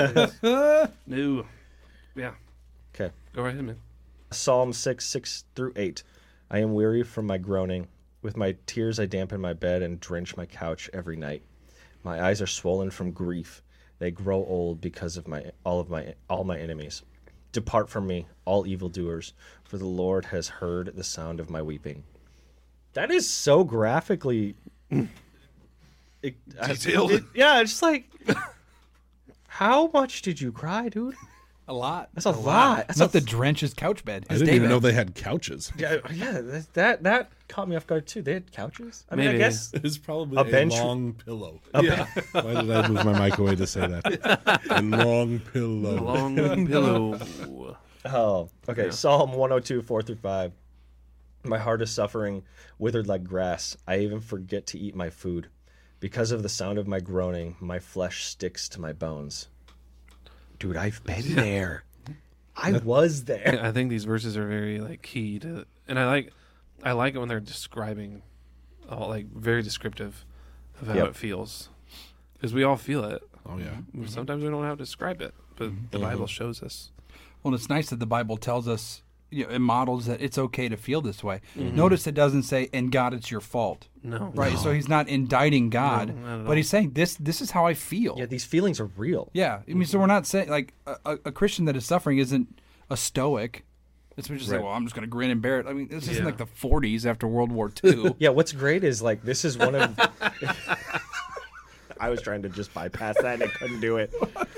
S2: No. Yeah.
S3: Okay.
S2: Go right ahead, man.
S3: Psalm six, six through eight. I am weary from my groaning. With my tears I dampen my bed and drench my couch every night. My eyes are swollen from grief. They grow old because of my all of my all my enemies. Depart from me, all evildoers, for the Lord has heard the sound of my weeping. That is so graphically it,
S2: Detailed.
S3: it- yeah, it's like how much did you cry, dude?
S4: A lot.
S3: That's a, lot. That's
S4: Not
S3: a
S4: to drench his couch bed.
S5: I
S4: His
S5: didn't
S4: day
S5: even
S4: bed.
S5: know they had couches.
S3: Yeah, yeah, that, that that caught me off guard too. They had couches. I mean, I
S2: Maybe.
S3: guess
S5: It's probably
S3: A
S5: a,
S3: bench-
S5: long pillow.
S3: Yeah.
S5: Why did I move my mic away to say that? A long pillow.
S2: Long pillow.
S3: Oh, okay.
S2: Yeah.
S3: Psalm one oh two, four through five. My heart is suffering, withered like grass. I even forget to eat my food. Because of the sound of my groaning, my flesh sticks to my bones. Dude, I've been there. I was there.
S2: I think these verses are very like key to, and I like, I like it when they're describing, all like very descriptive of how
S3: Yep.
S2: it feels, because we all feel it.
S5: Oh yeah.
S2: Sometimes we don't know how to describe it, but the
S3: Mm-hmm.
S2: Bible shows us.
S4: Well, it's nice that the Bible tells us, you know, it models that it's okay to feel this way.
S2: Mm-hmm.
S4: Notice it doesn't say, "And God, it's your fault."
S2: No,
S4: Right. So he's not indicting God,
S2: No, not at all.
S4: but he's saying this. This is how I feel.
S3: Yeah, these feelings are real.
S4: Yeah, I mean, so we're not saying like a, a, a Christian that is suffering isn't a stoic. It's just
S3: Right.
S4: like, well, I'm just going to grin and bear it. I mean, this isn't
S2: Yeah.
S4: like the forties after World War Two.
S3: Yeah, what's great is like this is one of. I was trying to just bypass that and I couldn't do it.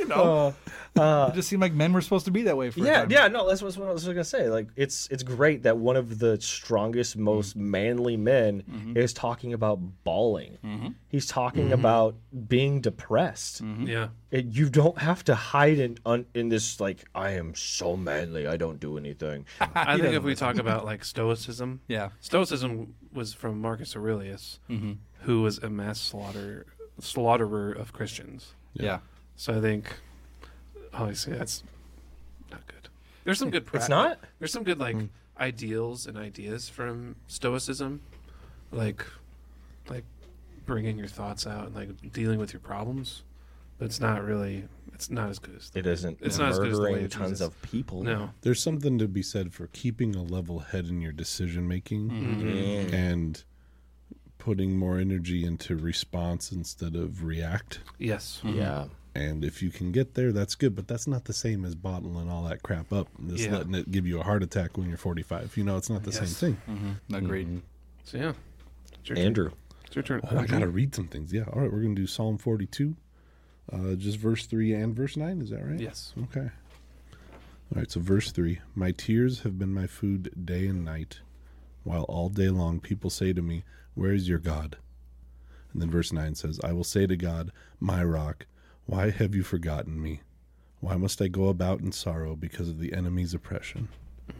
S4: know. It just seemed like men were supposed to be that way for a
S3: Yeah,
S4: time.
S3: yeah, no, that's what I was gonna say. Like, it's it's great that one of the strongest, most manly men
S4: Mm-hmm.
S3: is talking about bawling. He's talking about being depressed.
S2: Yeah.
S3: It, you don't have to hide in un, in this like I am so manly. I don't do anything.
S2: I think if we talk about like Stoicism,
S4: Yeah.
S2: Stoicism was from Marcus Aurelius,
S4: Mm-hmm.
S2: who was a mass slaughter slaughterer of Christians.
S4: Yeah.
S2: So I think, obviously, that's not good. There's some good.
S3: It's
S2: pra-
S3: not?
S2: There's some good like ideals and ideas from Stoicism, like like bringing your thoughts out and like dealing with your problems. But it's not really. It's not as good as.
S3: It isn't.
S2: It's not as good as the way
S3: murdering
S2: of
S3: tons
S2: Jesus.
S3: of people.
S2: No.
S5: There's something to be said for keeping a level head in your decision making
S3: Mm.
S5: and putting more energy into response instead of react.
S2: Yes.
S3: Yeah.
S5: And if you can get there, that's good. But that's not the same as bottling all that crap up and just
S2: Yeah.
S5: letting it give you a heart attack when you're forty-five. You know, it's not the
S2: Yes.
S5: same thing.
S4: Mm-hmm. Agreed.
S2: So yeah. It's your turn.
S3: Andrew.
S2: It's your turn.
S5: Oh, I gotta read some things. Yeah. All right, we're gonna do Psalm forty-two, uh, just verse three and verse nine. Is that right?
S2: Yes.
S5: Okay. All right. So verse three: My tears have been my food day and night, while all day long people say to me, "Where is your God?" And then verse nine says, "I will say to God, my rock, why have you forgotten me? Why must I go about in sorrow because of the enemy's oppression?"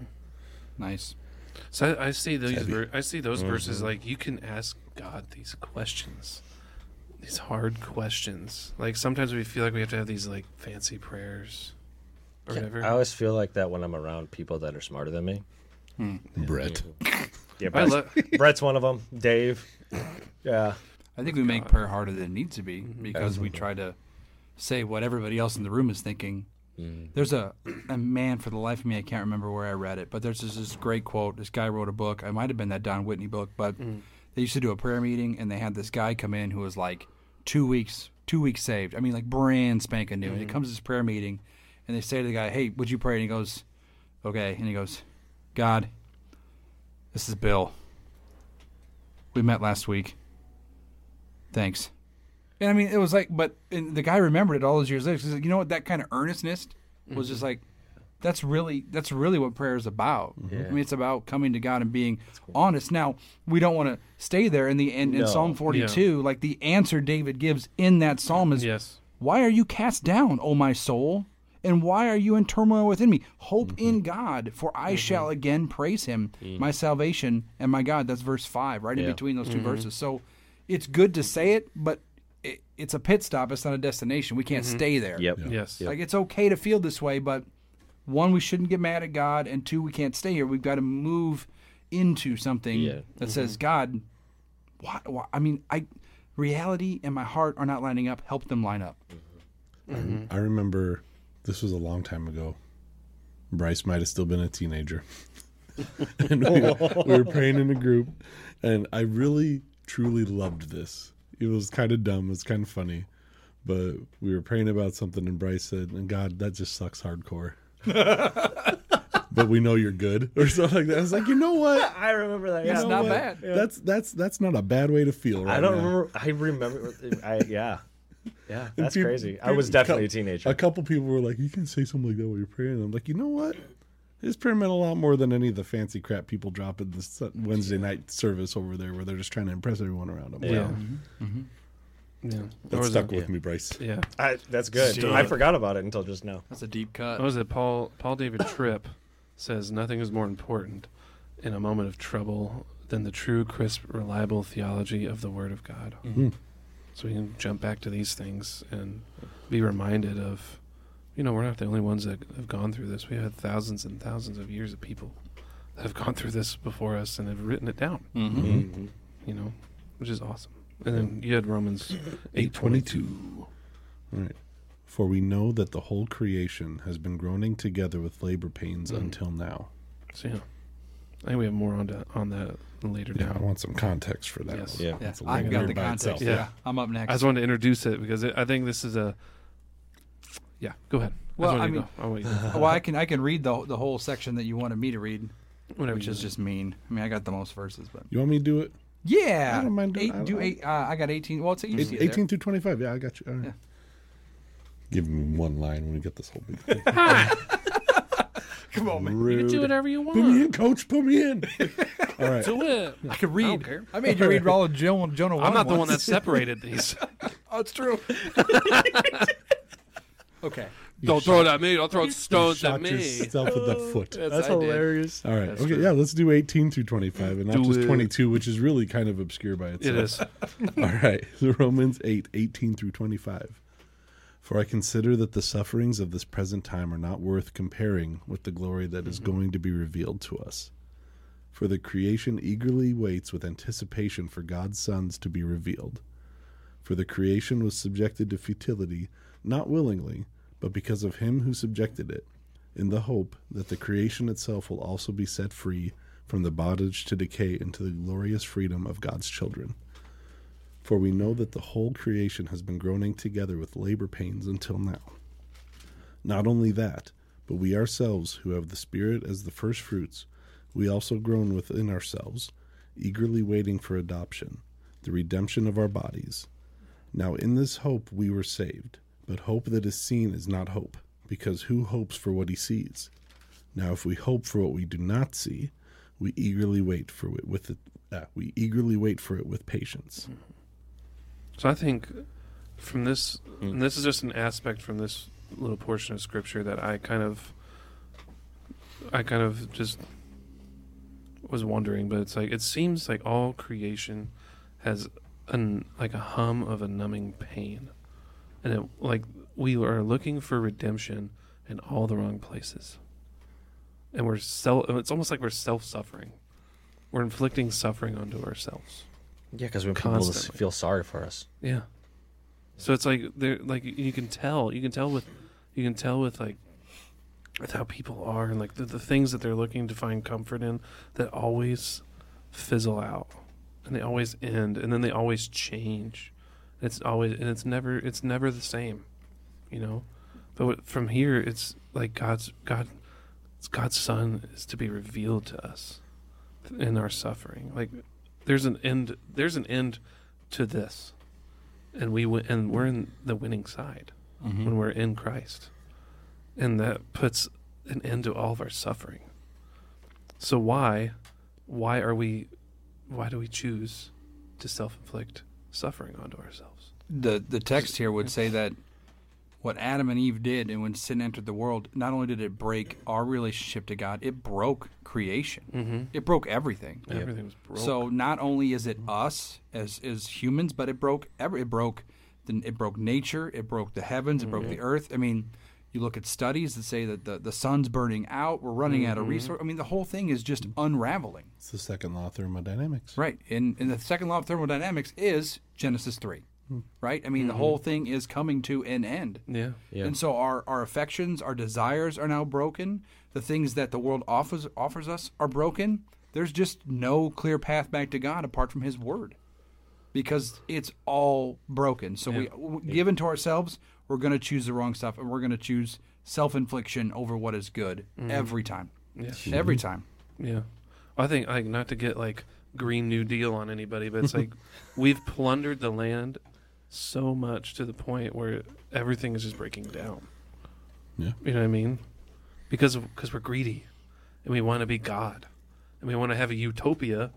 S4: Nice.
S2: So I, I see those.
S5: heavy.
S2: Ver- I see those verses like you can ask God these questions, these hard questions. Like sometimes we feel like we have to have these like fancy prayers or whatever.
S3: I always feel like that when I'm around people that are smarter than me.
S5: Brett.
S3: Yeah,
S2: I
S3: Brett's,
S2: lo-
S3: Brett's one of them. Dave. Yeah.
S4: I think we make prayer harder than it needs to be because we try to say what everybody else in the room is thinking. There's a, a man, for the life of me, I can't remember where I read it, but there's this, this great quote. This guy wrote a book. It might have been that Don Whitney book, but they used to do a prayer meeting, and they had this guy come in who was like two weeks, two weeks saved. I mean, like brand spanking new. And he comes to this prayer meeting, and they say to the guy, "Hey, would you pray?" And he goes, "Okay." And he goes, "God, this is Bill. We met last week. Thanks." And I mean, it was like, but and the guy remembered it all those years later. He's like, you know what? That kind of earnestness was just like, that's really, that's really what prayer is about.
S3: Yeah.
S4: I mean, it's about coming to God and being honest. Now, we don't want to stay there. In the in, in
S3: No.
S4: Psalm forty-two, like the answer David gives in that psalm is,
S2: yes.
S4: "Why are you cast down, O my soul? And why are you in turmoil within me? Hope in God, for I shall again praise him, my salvation and my God." That's verse five, right in
S3: Yeah.
S4: between those two verses. So it's good to say it, but it, it's a pit stop. It's not a destination. We can't stay there.
S3: Yep.
S2: Yes.
S4: Like, it's okay to feel this way, but one, we shouldn't get mad at God, and two, we can't stay here. We've got to move into something
S3: Yeah.
S4: that says, God, why, why, I mean, I reality and my heart are not lining up. Help them line up.
S5: I remember this was a long time ago. Bryce might have still been a teenager. And we, we were praying in a group, and I really, truly loved this. It was kind of dumb. It was kind of funny. But we were praying about something, and Bryce said, "And God, that just sucks hardcore." But we know you're good, or something like that. I was like, you know what?
S3: I remember that.
S5: You
S4: It's
S5: know
S4: not
S5: what?
S4: bad.
S5: That's that's that's not a bad way to feel, right?
S3: I don't
S5: now.
S3: remember. I remember. I yeah. Yeah, that's
S5: Peop-
S3: crazy. I
S5: peop-
S3: was definitely a
S5: cou-
S3: teenager.
S5: A couple people were like, "You can say something like that while you're praying." And I'm like, you know what? This prayer meant a lot more than any of the fancy crap people drop in this Wednesday night service over there, where they're just trying to impress everyone around them.
S2: Yeah.
S4: Mm-hmm.
S2: Yeah. There
S5: That
S2: was
S5: stuck
S2: a,
S5: with me, Bryce.
S2: yeah.
S3: I, that's good.
S2: Dude.
S3: I forgot about it until just now.
S4: That's a deep cut.
S2: What was it? Paul Paul David Tripp says nothing is more important in a moment of trouble than the true, crisp, reliable theology of the Word of God.
S5: Mhm.
S2: So we can jump back to these things and be reminded of, you know, we're not the only ones that have gone through this. We had thousands and thousands of years of people that have gone through this before us and have written it down.
S4: Mm-hmm.
S3: Mm-hmm.
S2: You know, which is awesome. And then you had Romans eight twenty-two.
S5: All right. For we know that the whole creation has been groaning together with labor pains
S2: Mhm.
S5: until now.
S2: So yeah, I think we have more on that on that later
S5: Yeah, I
S2: down.
S5: want some context for that.
S2: Yes.
S3: Yeah.
S4: Yeah,
S5: That's a
S4: I've
S5: little
S4: got
S5: weird
S4: the
S5: by
S4: context.
S5: itself.
S4: Yeah.
S2: Yeah.
S4: I'm up next.
S2: I just wanted to introduce it because it, I think this is a. Yeah, go ahead.
S4: Well,
S2: just
S4: I
S2: wanted to
S4: mean-
S2: go. I'll wait. You
S4: well, I can I can read the the whole section that you wanted me to read,
S2: Whatever
S4: which
S2: you
S4: is
S2: want.
S4: just mean. I mean, I got the most verses, but
S5: You want me to do it?
S4: yeah,
S5: I don't mind doing-
S4: eight,
S5: I
S4: do
S5: don't-
S4: eight. Uh, I got eighteen. Well, it's easy.
S5: eighteen through twenty-five. Yeah, I got you. All right.
S4: Yeah.
S5: Give me one line when we get this whole big thing.
S4: Come on, man.
S5: Rude.
S2: You can do whatever you
S5: Put me
S2: want.
S5: in, coach. Put me in. All right.
S2: Do it.
S4: I could read.
S2: I don't care.
S4: I made you read all of Jonah, Jonah one
S2: I'm not the one that
S4: once.
S2: separated these.
S4: Oh, it's true. Okay.
S2: Don't throw it at me. Don't throw stones
S5: Shot
S2: at me.
S5: yourself with that foot.
S2: I
S6: That's
S2: did.
S6: hilarious.
S5: All right.
S2: That's
S5: Okay.
S2: true.
S5: Yeah. Let's do eighteen through twenty-five, and not
S2: Do
S5: just
S2: it.
S5: twenty-two, which is really kind of obscure by itself.
S2: It is.
S5: All right. So Romans eight, eighteen through twenty-five. For I consider that the sufferings of this present time are not worth comparing with the glory that is going to be revealed to us. For the creation eagerly waits with anticipation for God's sons to be revealed. For the creation was subjected to futility, not willingly, but because of him who subjected it, in the hope that the creation itself will also be set free from the bondage to decay into the glorious freedom of God's children. For we know that the whole creation has been groaning together with labor pains until now. Not only that, but we ourselves, who have the Spirit as the first fruits, we also groan within ourselves, eagerly waiting for adoption, the redemption of our bodies. Now in this hope we were saved, but hope that is seen is not hope, because who hopes for what he sees? Now if we hope for what we do not see, we eagerly wait for it with it, uh, we eagerly wait for it with patience.
S2: So I think from this, and this is just an aspect from this little portion of scripture that I kind of, I kind of just was wondering, but it's like, it seems like all creation has an, like a hum of a numbing pain. And it, like, we are looking for redemption in all the wrong places. And we're self, it's almost like we're self-suffering. We're inflicting suffering onto ourselves.
S3: Yeah, because when people
S2: Constantly.
S3: just feel sorry for us.
S2: Yeah. So it's like they're like you can tell you can tell with you can tell with like with how people are and like the, the things that they're looking to find comfort in that always fizzle out and they always end and then they always change. It's always and it's never it's never the same, you know. But what, from here it's like God's God it's God's Son is to be revealed to us in our suffering. Like there's an end there's an end to this. And we w- and we're in the winning side
S4: Mm-hmm.
S2: when we're in Christ, and that puts an end to all of our suffering. So why, why are we, why do we choose to self-inflict suffering onto ourselves?
S4: The the text here would say that what Adam and Eve did, and when sin entered the world, not only did it break our relationship to God, it broke creation.
S2: Mm-hmm.
S4: It broke everything.
S2: Everything was broke.
S4: So not only is it us as as humans, but it broke every it broke the, it broke nature, it broke the heavens, it broke the earth. I mean, you look at studies that say that the, the sun's burning out, we're running out of resource. I mean, the whole thing is just unraveling.
S5: It's the second law of thermodynamics.
S4: Right. And, and the second law of thermodynamics is Genesis three. Right? I mean, the whole thing is coming to an end.
S2: yeah,
S3: Yeah.
S4: And so our, our affections, our desires are now broken. The things that the world offers offers us are broken. There's just no clear path back to God apart from His Word, because it's all broken. So we, we given to ourselves, we're going to choose the wrong stuff, and we're going to choose self-infliction over what is good every time.
S2: yeah,
S4: Every time.
S2: yeah. I think like not to get like Green New Deal on anybody, but it's like we've plundered the land so much to the point where everything is just breaking down.
S5: Yeah.
S2: You know what I mean? Because because we're greedy, and we want to be God, and we want to have a utopia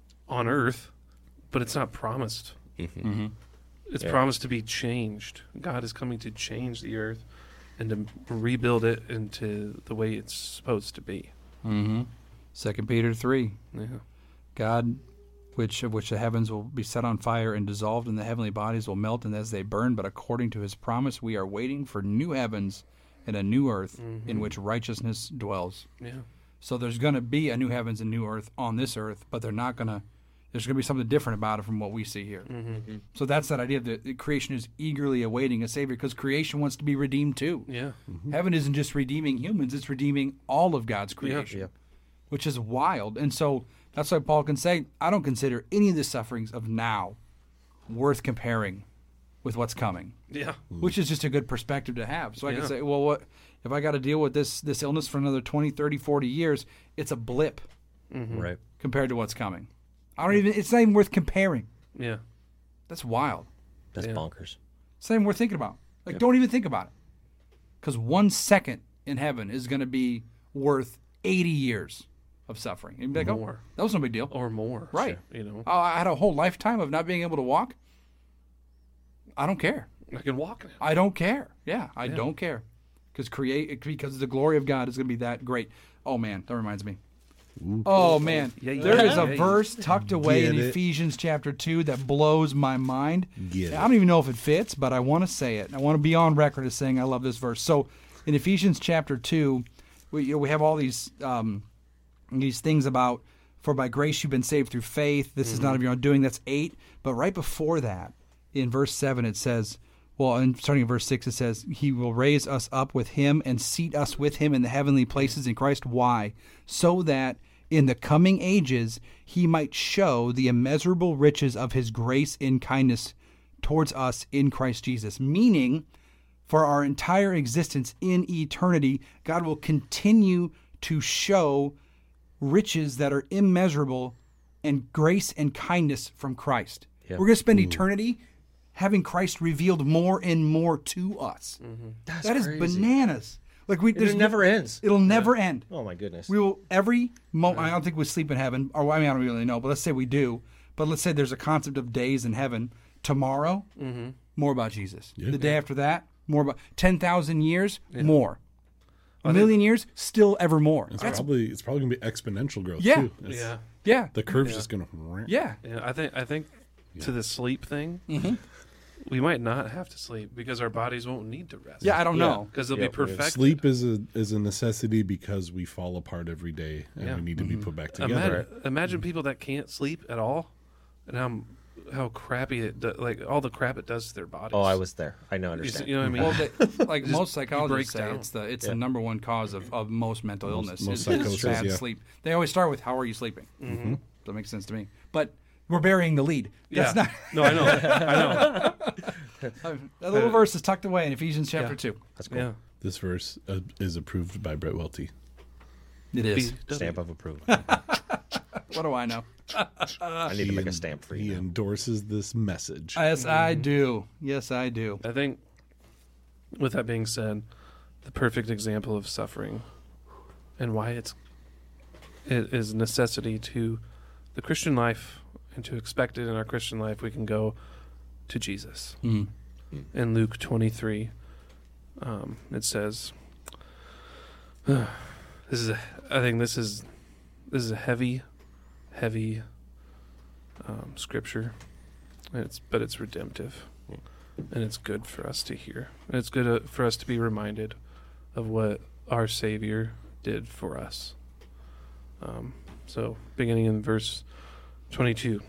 S2: on Earth, but it's not promised.
S4: Mm-hmm.
S2: It's
S3: Yeah.
S2: promised to be changed. God is coming to change the Earth and to rebuild it into the way it's supposed to be.
S4: Mm-hmm. Second Peter three.
S2: Yeah.
S4: God, which of which the heavens will be set on fire and dissolved, and the heavenly bodies will melt, and as they burn. But according to His promise, we are waiting for new heavens and a new earth in which righteousness dwells.
S2: Yeah.
S4: So there's going to be a new heavens and new earth on this earth, but they're not going to. There's going to be something different about it from what we see here.
S2: Mm-hmm.
S4: So that's that idea that the creation is eagerly awaiting a savior, because creation wants to be redeemed too.
S2: Yeah.
S4: Heaven isn't just redeeming humans; it's redeeming all of God's creation,
S3: Yeah.
S4: which is wild. And so that's why Paul can say, "I don't consider any of the sufferings of now worth comparing with what's coming,"
S2: Yeah.
S4: which is just a good perspective to have. So I
S2: Yeah.
S4: can say, well, what if I got to deal with this this illness for another twenty, thirty, forty years? It's a blip
S2: Mm-hmm.
S3: Right.
S4: compared to what's coming. I don't even. It's not even worth comparing.
S2: Yeah.
S4: That's wild.
S3: That's
S2: Yeah.
S3: bonkers.
S4: It's not even worth thinking about. Like, don't even think about it. Because one second in heaven is going to be worth eighty years of suffering. And you'd be like,
S2: More.
S4: oh, that was no big deal.
S2: Or more.
S4: Right.
S2: You know,
S4: Oh, I had a whole lifetime of not being able to walk. I don't care.
S2: I can walk now.
S4: I don't care. Yeah, I
S2: Yeah.
S4: don't care. Because create because the glory of God is going to be that great. Oh man, that reminds me. Oh man,
S2: Yeah, yeah,
S4: there is
S2: yeah,
S4: a
S2: yeah.
S4: verse tucked away
S5: Get
S4: in
S5: it.
S4: Ephesians chapter two that blows my mind.
S5: Get
S4: I don't even know if it fits, but I want to say it. I want to be on record as saying I love this verse. So, in Ephesians chapter two, we you know, we have all these um, these things about for by grace you've been saved through faith. This is not of your own doing. That's eight. But right before that, in verse seven, it says. Well, and starting in verse six, it says, He will raise us up with Him and seat us with Him in the heavenly places in Christ. Why? So that in the coming ages He might show the immeasurable riches of His grace and kindness towards us in Christ Jesus. Meaning, for our entire existence in eternity, God will continue to show riches that are immeasurable and grace and kindness from Christ.
S3: Yeah.
S4: We're going to spend eternity having Christ revealed more and more to us.
S3: That's
S4: That is
S3: crazy.
S4: bananas. Like we, there's
S3: It
S4: no-
S3: never ends.
S4: It'll never end.
S3: Oh my goodness.
S4: We will every moment. I don't think we sleep in heaven, or I mean, I don't really know. But let's say we do. But let's say there's a concept of days in heaven. Tomorrow, more about Jesus. The day after that, more about ten thousand years, more. A million years, still ever more.
S5: It's
S4: That's
S5: probably it's probably gonna be exponential growth
S4: Yeah.
S5: too. It's-
S2: Yeah.
S4: yeah,
S5: The curve's just gonna ramp.
S4: yeah.
S2: Yeah, I think I think to the sleep thing, we might not have to sleep because our bodies won't need to rest.
S4: Yeah, I don't
S3: Yeah.
S4: know.
S2: because they'll
S3: Yeah,
S2: be perfected.
S5: Sleep is a is a necessity because we fall apart every day and
S2: Yeah.
S5: we need to be put back together.
S2: Imagine, imagine people that can't sleep at all, and how how crappy it do, like all the crap it does to their bodies.
S3: Oh, I was there. I know.
S2: You,
S3: Understand.
S2: see- you know what I mean?
S4: Well, they, like most
S2: break
S4: psychologists say,
S2: down.
S4: it's the it's
S3: Yeah.
S4: the number one cause of, of most mental
S5: Most-
S4: illness.
S5: most
S4: is,
S5: psychoses,
S4: is bad
S5: yeah.
S4: sleep. They always start with how are you sleeping? Mm-hmm. That makes sense to me. But we're burying the lead. That's
S2: yeah.
S4: not.
S2: no, I know. I know.
S4: That little verse is tucked away in Ephesians chapter
S2: Yeah.
S4: two.
S3: That's cool.
S2: Yeah.
S5: This verse uh, is approved by Brett Welty.
S4: It is.
S2: B-
S3: Stamp of approval.
S4: What do I know?
S3: I need to make a
S5: en-
S3: stamp for
S5: He
S3: you. now.
S5: endorses this message.
S4: Yes, I do. Yes, I do.
S2: I think, with that being said, the perfect example of suffering and why it's it is necessity to the Christian life and to expect it in our Christian life, we can go to Jesus.
S4: Mhm.
S2: In Luke twenty-three, um, it says, "This is a, I think this is this is a heavy, heavy um, scripture. It's but it's redemptive." And it's good for us to hear. And it's good uh, for us to be reminded of what our Savior did for us. Um, so, beginning in verse twenty-two.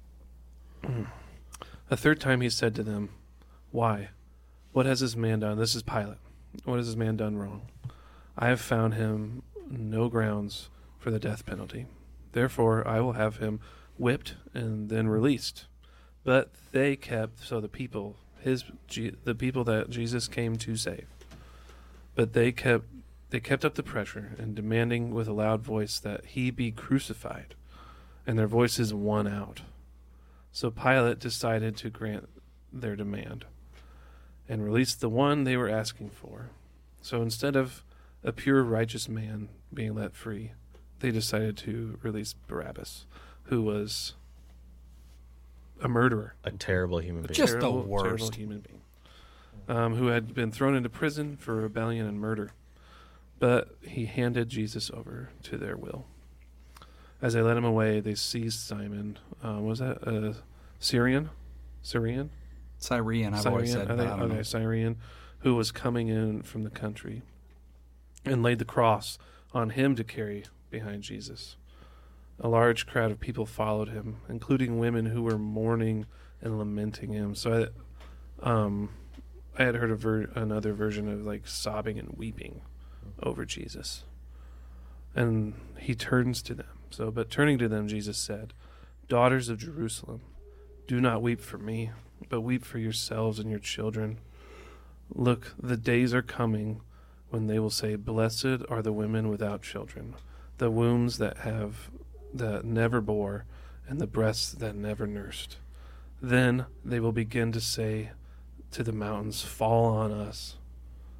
S2: A third time he said to them, "Why? What has this man done?" This is Pilate. "What has this man done wrong? I have found him no grounds for the death penalty. Therefore, I will have him whipped and then released." But they kept, so the people, his, G, the people that Jesus came to save, but they kept, they kept up the pressure and demanding with a loud voice that he be crucified, and their voices won out. So Pilate decided to grant their demand and released the one they were asking for. So instead of a pure righteous man being let free, they decided to release Barabbas, who was a murderer.
S3: A terrible human being.
S4: Just the
S2: terrible,
S4: worst.
S2: terrible human being, um, who had been thrown into prison for rebellion and murder. But he handed Jesus over to their will. As they led him away, they seized Simon. Uh, was that a Syrian? Syrian?
S4: Syrian, I've always
S2: Syrian?
S4: said.
S2: I
S4: but
S2: think,
S4: I don't
S2: okay,
S4: know.
S2: Syrian, who was coming in from the country, and laid the cross on him to carry behind Jesus. A large crowd of people followed him, including women who were mourning and lamenting him. So I, um, I had heard a ver- another version of like sobbing and weeping over Jesus. And he turns to them. So, but turning to them, Jesus said, "Daughters of Jerusalem, do not weep for me, but weep for yourselves and your children. Look, the days are coming when they will say, 'Blessed are the women without children, the wombs that have that never bore, and the breasts that never nursed.' Then they will begin to say to the mountains, 'Fall on us,'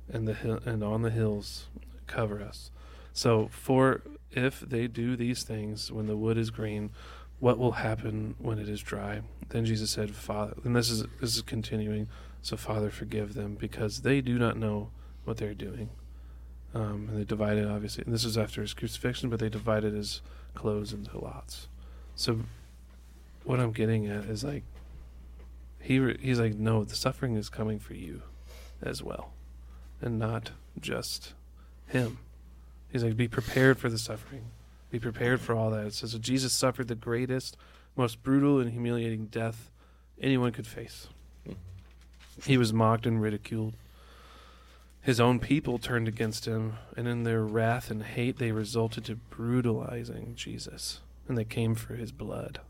S2: and the hill and on the hills cover us. So for if they do these things when the wood is green, what will happen when it is dry? Then Jesus said, Father, and this is this is continuing, so Father, forgive them, because they do not know what they're doing. Um, and they divided, obviously, and this is after his crucifixion, but they divided his clothes into lots. So what I'm getting at is, like, he re- he's like, no, the suffering is coming for you as well, and not just him. He's like, be prepared for the suffering. Be prepared for all that. It says, so Jesus suffered the greatest, most brutal and humiliating death anyone could face. He was mocked and ridiculed. His own people turned against him, and in their wrath and hate, they resulted to brutalizing Jesus, and they came for his blood.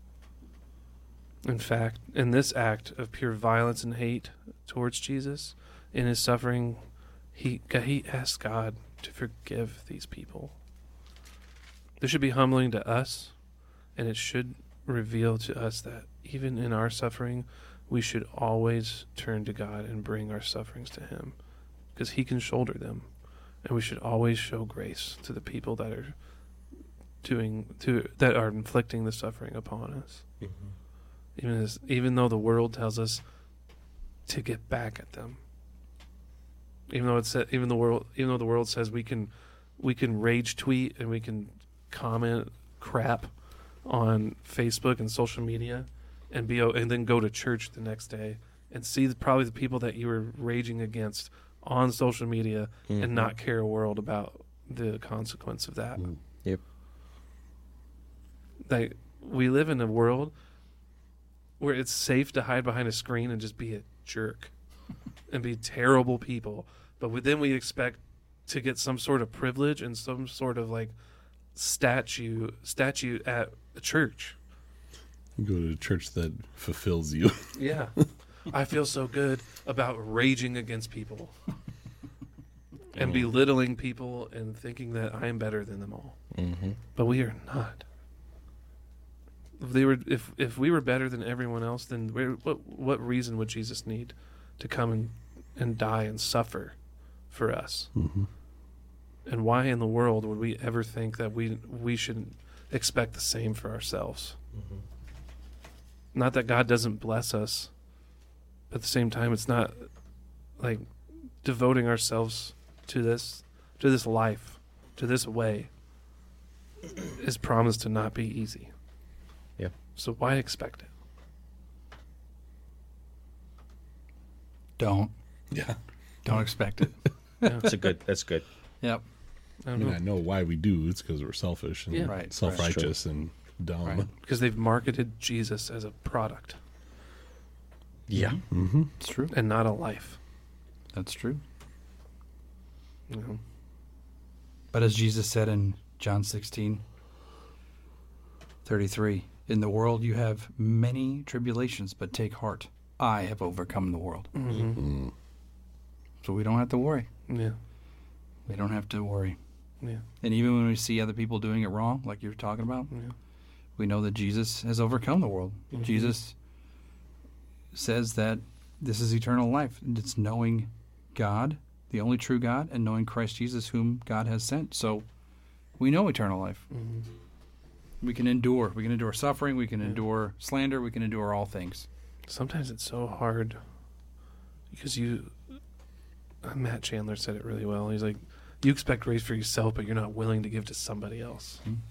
S2: In fact, in this act of pure violence and hate towards Jesus, in his suffering, he he asked God to forgive these people. This should be humbling to us, and it should reveal to us that even in our suffering, we should always turn to God and bring our sufferings to him, because he can shoulder them, and we should always show grace to the people that are doing to that are inflicting the suffering upon us. Mm-hmm. Even as even though the world tells us to get back at them, even though it's even the world even though the world says we can we can rage tweet and we can comment crap on Facebook and social media, and be and then go to church the next day and see the, probably the people that you were raging against on social media, mm-hmm. and not care a world about the consequence of that.
S3: Mm. Yep.
S2: Like, we live in a world where it's safe to hide behind a screen and just be a jerk and be terrible people, but we, then we expect to get some sort of privilege and some sort of like statue statue at a church.
S5: You go to a church that fulfills you.
S2: Yeah. I feel so good about raging against people and belittling people and thinking that I am better than them all.
S3: Mm-hmm.
S2: But we are not. If they were, if if we were better than everyone else, then where, what what reason would Jesus need to come and, and die and suffer for us?
S5: Mm-hmm.
S2: And why in the world would we ever think that we we should expect the same for ourselves?
S3: Mm-hmm.
S2: Not that God doesn't bless us. At the same time, it's not like devoting ourselves to this, to this life, to this way is promised to not be easy.
S3: Yeah.
S2: So why expect it?
S4: Don't.
S5: Yeah.
S4: Don't expect it.
S2: Yeah.
S3: That's a good. That's good.
S4: Yep.
S2: I
S5: I
S2: don't
S5: mean,
S2: know.
S5: I know why we do. It's because we're selfish and
S2: Yeah.
S4: Right.
S5: self-righteous and dumb.
S4: Right.
S2: Because they've marketed Jesus as a product
S3: Yeah.
S5: Mm-hmm.
S4: It's true.
S2: and not a life.
S4: That's true.
S2: You know?
S4: But as Jesus said in John sixteen thirty-three, in the world you have many tribulations, but take heart. I have overcome the world.
S2: Mm-hmm.
S5: Mm-hmm.
S4: So we don't have to worry.
S2: Yeah.
S4: We don't have to worry.
S2: Yeah.
S4: And even when we see other people doing it wrong, like you're talking about,
S2: Yeah.
S4: we know that Jesus has overcome the world.
S2: Mhm.
S4: Jesus says that this is eternal life. And it's knowing God, the only true God, and knowing Christ Jesus, whom God has sent. So we know eternal life.
S2: Mm-hmm.
S4: We can endure. We can endure suffering. We can
S2: Yeah.
S4: endure slander. We can endure all things.
S2: Sometimes it's so hard because you, uh, Matt Chandler said it really well. He's like, you expect grace for yourself, but you're not willing to give to somebody else.
S4: Hmm.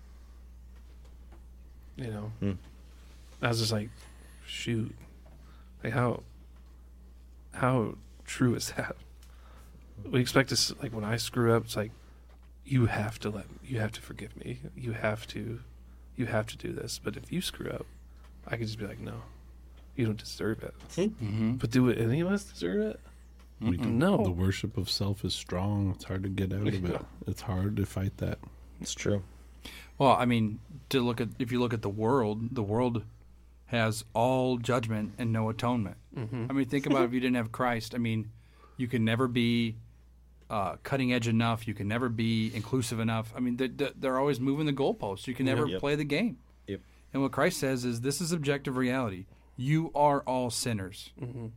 S2: You know?
S3: Hmm.
S2: I was just like, shoot. Like, how, how true is that? We expect to, like, when I screw up, it's like, you have to let, you have to forgive me. You have to, you have to do this. But if you screw up, I could just be like, no, you don't deserve it.
S4: Mm-hmm.
S2: But do any of us deserve it?
S5: We
S4: Mm-mm.
S5: can,
S2: No.
S5: The worship of self is strong. It's hard to get out of it.
S2: Yeah.
S5: It's hard to fight that.
S3: It's true.
S4: Well, I mean, to look at if you look at the world, the world has all judgment and no atonement.
S2: Mm-hmm.
S4: I mean, think about if you didn't have Christ. I mean, you can never be uh, cutting edge enough. You can never be inclusive enough. I mean, they're, they're always moving the goalposts. You can never
S3: Yep.
S4: play the game.
S3: Yep.
S4: And what Christ says is, this is objective reality. You are all sinners.
S2: Mm-hmm.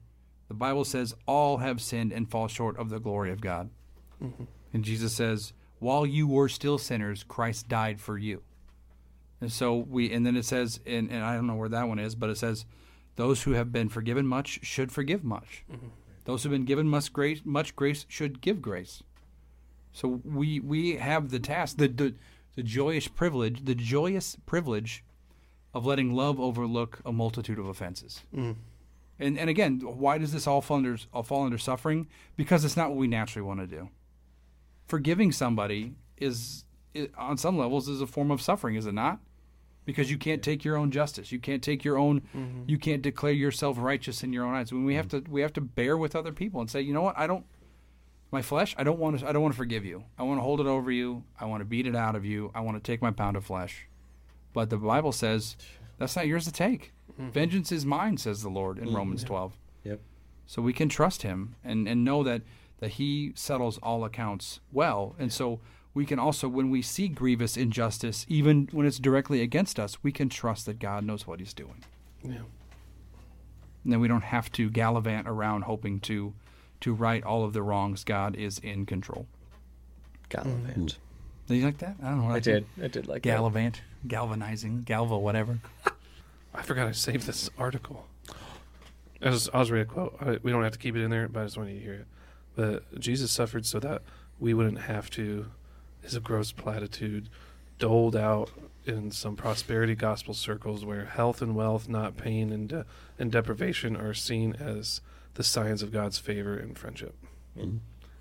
S4: The Bible says all have sinned and fall short of the glory of God. Mm-hmm. And Jesus says, while you were still sinners, Christ died for you. And so we, and then it says, and, and I don't know where that one is, but it says, those who have been forgiven much should forgive much. Mm-hmm. Those who have been given much grace, much grace should give grace. So we we have the task, the, the the joyous privilege, the joyous privilege of letting love overlook a multitude of offenses. Mm. And and again, why does this all fall under all fall under suffering? Because it's not what we naturally want to do. Forgiving somebody is, is on some levels is a form of suffering, is it not? Because you can't take your own justice, you can't take your own, mm-hmm. you can't declare yourself righteous in your own eyes. When we have to, we have to bear with other people and say, you know what, I don't, my flesh, I don't want to, I don't want to forgive you. I want to hold it over you. I want to beat it out of you. I want to take my pound of flesh. But the Bible says that's not yours to take. Mm-hmm. Vengeance is mine, says the Lord in mm-hmm. Romans twelve.
S3: Yep.
S4: So we can trust him and, and know that, that he settles all accounts well. And so we can also, when we see grievous injustice, even when it's directly against us, we can trust that God knows what he's doing.
S2: Yeah.
S4: And then we don't have to gallivant around hoping to to right all of the wrongs. God is in control.
S3: Gallivant. Mm-hmm.
S4: Did you like that? I don't know.
S3: I did. I did like
S4: Gallivant,
S3: that.
S4: galvanizing, galva, whatever.
S2: I forgot I saved this article. I was, I was reading a quote. I, we don't have to keep it in there, but I just wanted you to hear it. But Jesus suffered so that we wouldn't have to, is a gross platitude, doled out in some prosperity gospel circles where health and wealth, not pain and de- and deprivation, are seen as the signs of God's favor and friendship. Mm.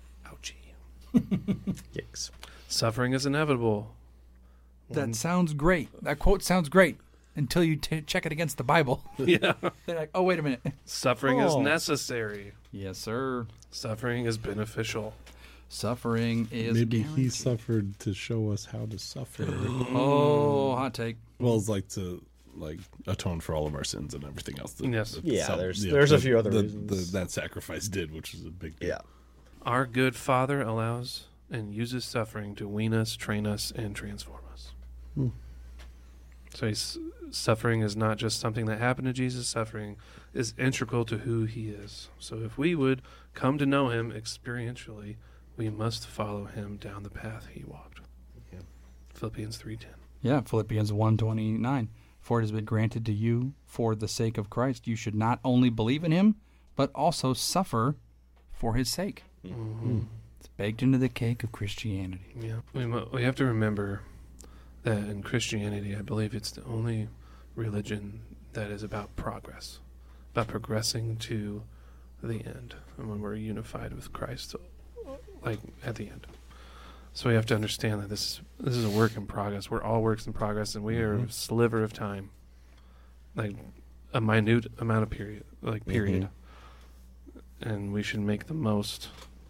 S2: Ouchie.
S3: Yikes.
S2: Suffering is inevitable.
S4: That One. sounds great. That quote sounds great until you t- check it against the Bible.
S2: Yeah.
S4: They're like, oh, wait a minute.
S2: Suffering
S4: oh.
S2: is necessary.
S4: Yes, sir.
S2: Suffering is beneficial.
S4: Suffering is
S5: Maybe
S4: guaranteed.
S5: he suffered to show us how to suffer.
S4: Oh, hot take.
S5: Well, it's like to like atone for all of our sins and everything else. That,
S2: yes.
S5: that
S3: yeah,
S5: some,
S3: there's
S5: yeah,
S3: there's
S5: the,
S3: a few other
S5: the,
S3: reasons.
S5: The, that sacrifice did, which is a big deal.
S3: Yeah.
S2: Our good Father allows and uses suffering to wean us, train us, and transform us. Hmm. So he's, suffering is not just something that happened to Jesus. Suffering is integral to who he is. So if we would come to know him experientially, we must follow him down the path he walked. Yeah. Philippians three ten.
S4: Yeah, Philippians one twenty-nine. For it has been granted to you, for the sake of Christ, you should not only believe in him, but also suffer for his sake. Mm-hmm. It's baked into the cake of Christianity.
S2: Yeah, we, mu- we have to remember that in Christianity, I believe it's the only religion that is about progress, about progressing to the end, and when we're unified with Christ, like at the end. So we have to understand that this this is a work in progress. We're all works in progress, and we mm-hmm. are a sliver of time, like a minute amount of period, like period. Mm-hmm. And we should make the most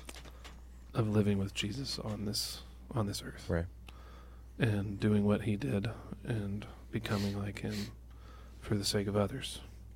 S2: of living with Jesus on this on this earth,
S3: right?
S2: And doing what he did, and becoming like him, for the sake of others,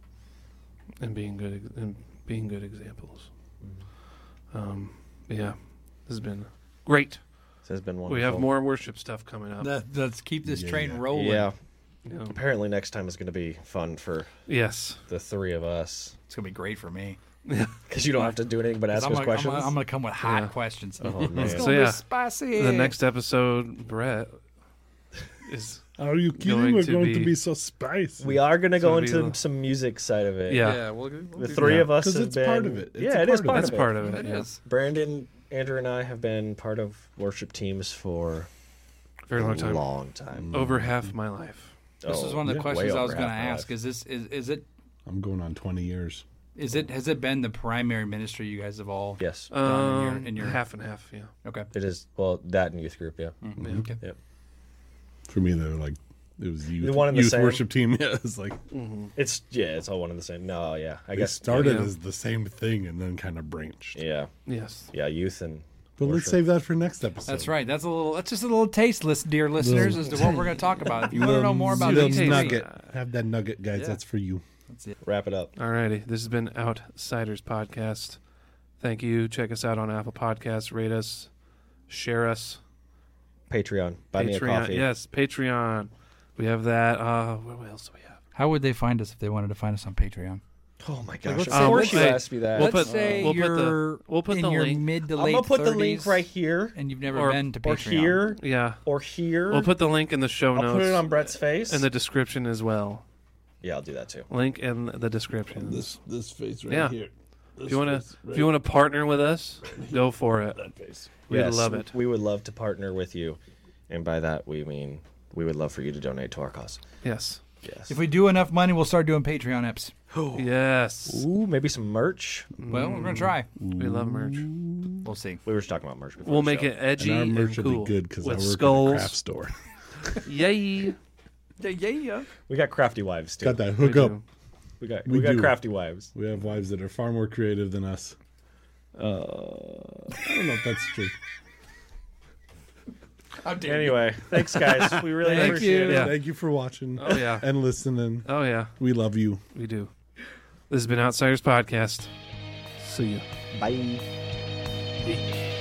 S2: and being good and being good examples. Mm-hmm. Um, yeah, this has been great.
S3: This has been wonderful.
S2: We have more worship stuff coming up.
S4: That, let's keep this
S5: yeah,
S4: train
S5: yeah.
S4: rolling.
S3: Yeah.
S2: yeah.
S3: Apparently next time is going to be fun for
S2: yes
S3: the three of us.
S4: It's going to be great for me.
S3: Because you don't have to do anything but ask
S4: I'm
S3: us
S4: gonna,
S3: questions.
S4: I'm going to come with hot
S2: yeah.
S4: questions.
S3: Oh, man.
S4: It's going to
S2: so,
S4: be
S2: yeah,
S4: spicy.
S2: The next episode, Brett is...
S5: Are you kidding?
S2: Going
S5: We're
S2: to
S5: going
S2: be,
S5: to be so spicy.
S3: We are going to
S2: So
S3: go
S2: it'll
S3: into
S2: be-
S3: some music side of it.
S2: Yeah.
S4: Yeah, we'll, we'll
S3: The
S4: do
S3: three
S2: Yeah.
S3: of us
S5: Because
S3: have
S5: it's
S3: been...
S5: part of it. It's
S3: yeah,
S5: a
S3: it is
S5: part
S3: part
S2: That's
S3: of it.
S2: part of it,
S4: It
S2: yeah.
S4: is.
S3: Brandon, Andrew, and I have been part of worship teams for
S2: Very long
S3: a
S2: time.
S3: long time.
S2: Over half my life.
S4: This
S3: Oh,
S4: is one of the
S5: yeah.
S4: questions
S3: way
S4: I was
S3: over
S4: going to
S3: half my
S4: ask.
S3: life.
S4: Is this is is it
S5: I'm going on twenty years.
S4: is it has it been the primary ministry you guys have all?
S3: Yes,
S4: Done in your-
S2: Um,
S4: in your-
S2: half and half, yeah.
S4: Okay.
S3: it is. Well, that and youth group, yeah.
S4: Mm-hmm.
S2: Yeah.
S4: Okay.
S3: Yep.
S5: For me, they were like, it was youth,
S3: The one and the
S5: youth
S3: same.
S5: worship team. Yeah, it's like
S3: It's, yeah, it's all one and the same. No, yeah. I
S5: they
S3: guess.
S5: started
S2: yeah.
S5: as the same thing and then kind of branched.
S3: Yeah.
S2: Yes.
S3: Yeah, youth and
S5: But let's
S3: worship.
S5: save that for next episode.
S4: That's right. That's a little. That's just a little taste, list, dear listeners, as to what we're going to talk about. If you want to know more about
S5: little
S4: these three,
S5: nugget. Have that nugget, guys.
S4: Yeah.
S5: That's for you.
S4: that's it.
S3: Wrap it up.
S2: Alrighty. This has been Outsiders Podcast. Thank you. Check us out on Apple Podcasts. Rate us. Share us.
S3: Patreon. Buy me a
S2: Patreon.
S3: coffee.
S2: Yes, Patreon. We have that. Uh, what else do we have?
S4: How would they find us if they wanted to find us on Patreon?
S3: Oh my gosh!
S4: let's
S3: Of
S4: say-
S3: course you
S2: let's say-
S3: asked me that.
S2: We'll
S4: Let's
S2: put-
S4: say
S2: we'll put the-
S4: you're
S2: we'll put
S4: in
S2: the
S4: your
S2: link.
S4: mid to
S3: I'm
S4: late
S3: gonna put
S4: thirties,
S3: the link right here,
S4: and you've never
S2: Or-
S4: been to
S3: or
S4: Patreon.
S3: here,
S2: Yeah.
S3: or here.
S2: We'll put the link in the show
S3: I'll
S2: notes.
S3: put it on Brett's face.
S2: in the description as well.
S3: yeah, I'll do that too.
S2: Link in the description.
S5: This this face right
S2: Yeah.
S5: here. This
S2: if you want to,
S5: face
S2: if
S5: right
S2: you want to partner with us, go for it.
S5: that face.
S2: We'd
S3: Yes,
S2: love it.
S3: We would love to partner with you, and by that we mean we would love for you to donate to our cause.
S2: Yes.
S3: Yes.
S4: If we do enough money, we'll start doing Patreon eps.
S2: Yes.
S3: Ooh, maybe some merch.
S4: Well, we're gonna try.
S2: We love merch.
S4: We'll see.
S3: We were just talking about merch before.
S2: We'll
S3: the
S2: make
S3: show.
S2: it edgy
S5: And our
S2: and,
S5: merch will
S2: cool
S5: be good because I
S2: with
S5: work
S2: skulls.
S5: at a craft store.
S2: Yay!
S4: Yeah, yeah, yeah.
S3: We got crafty wives too.
S5: Got that
S2: We
S5: hook up.
S2: do.
S3: We got
S5: We
S3: we, got
S5: do.
S3: crafty wives.
S5: We have wives that are far more creative than us. Uh, I don't know if that's true.
S3: Anyway, thanks guys. We really
S2: Thank
S3: appreciate
S2: you.
S3: it.
S2: Yeah.
S5: Thank you for watching
S2: Oh yeah.
S5: and listening.
S2: Oh yeah.
S5: We love you.
S2: We do. This has been Outsiders Podcast. See you.
S3: Bye.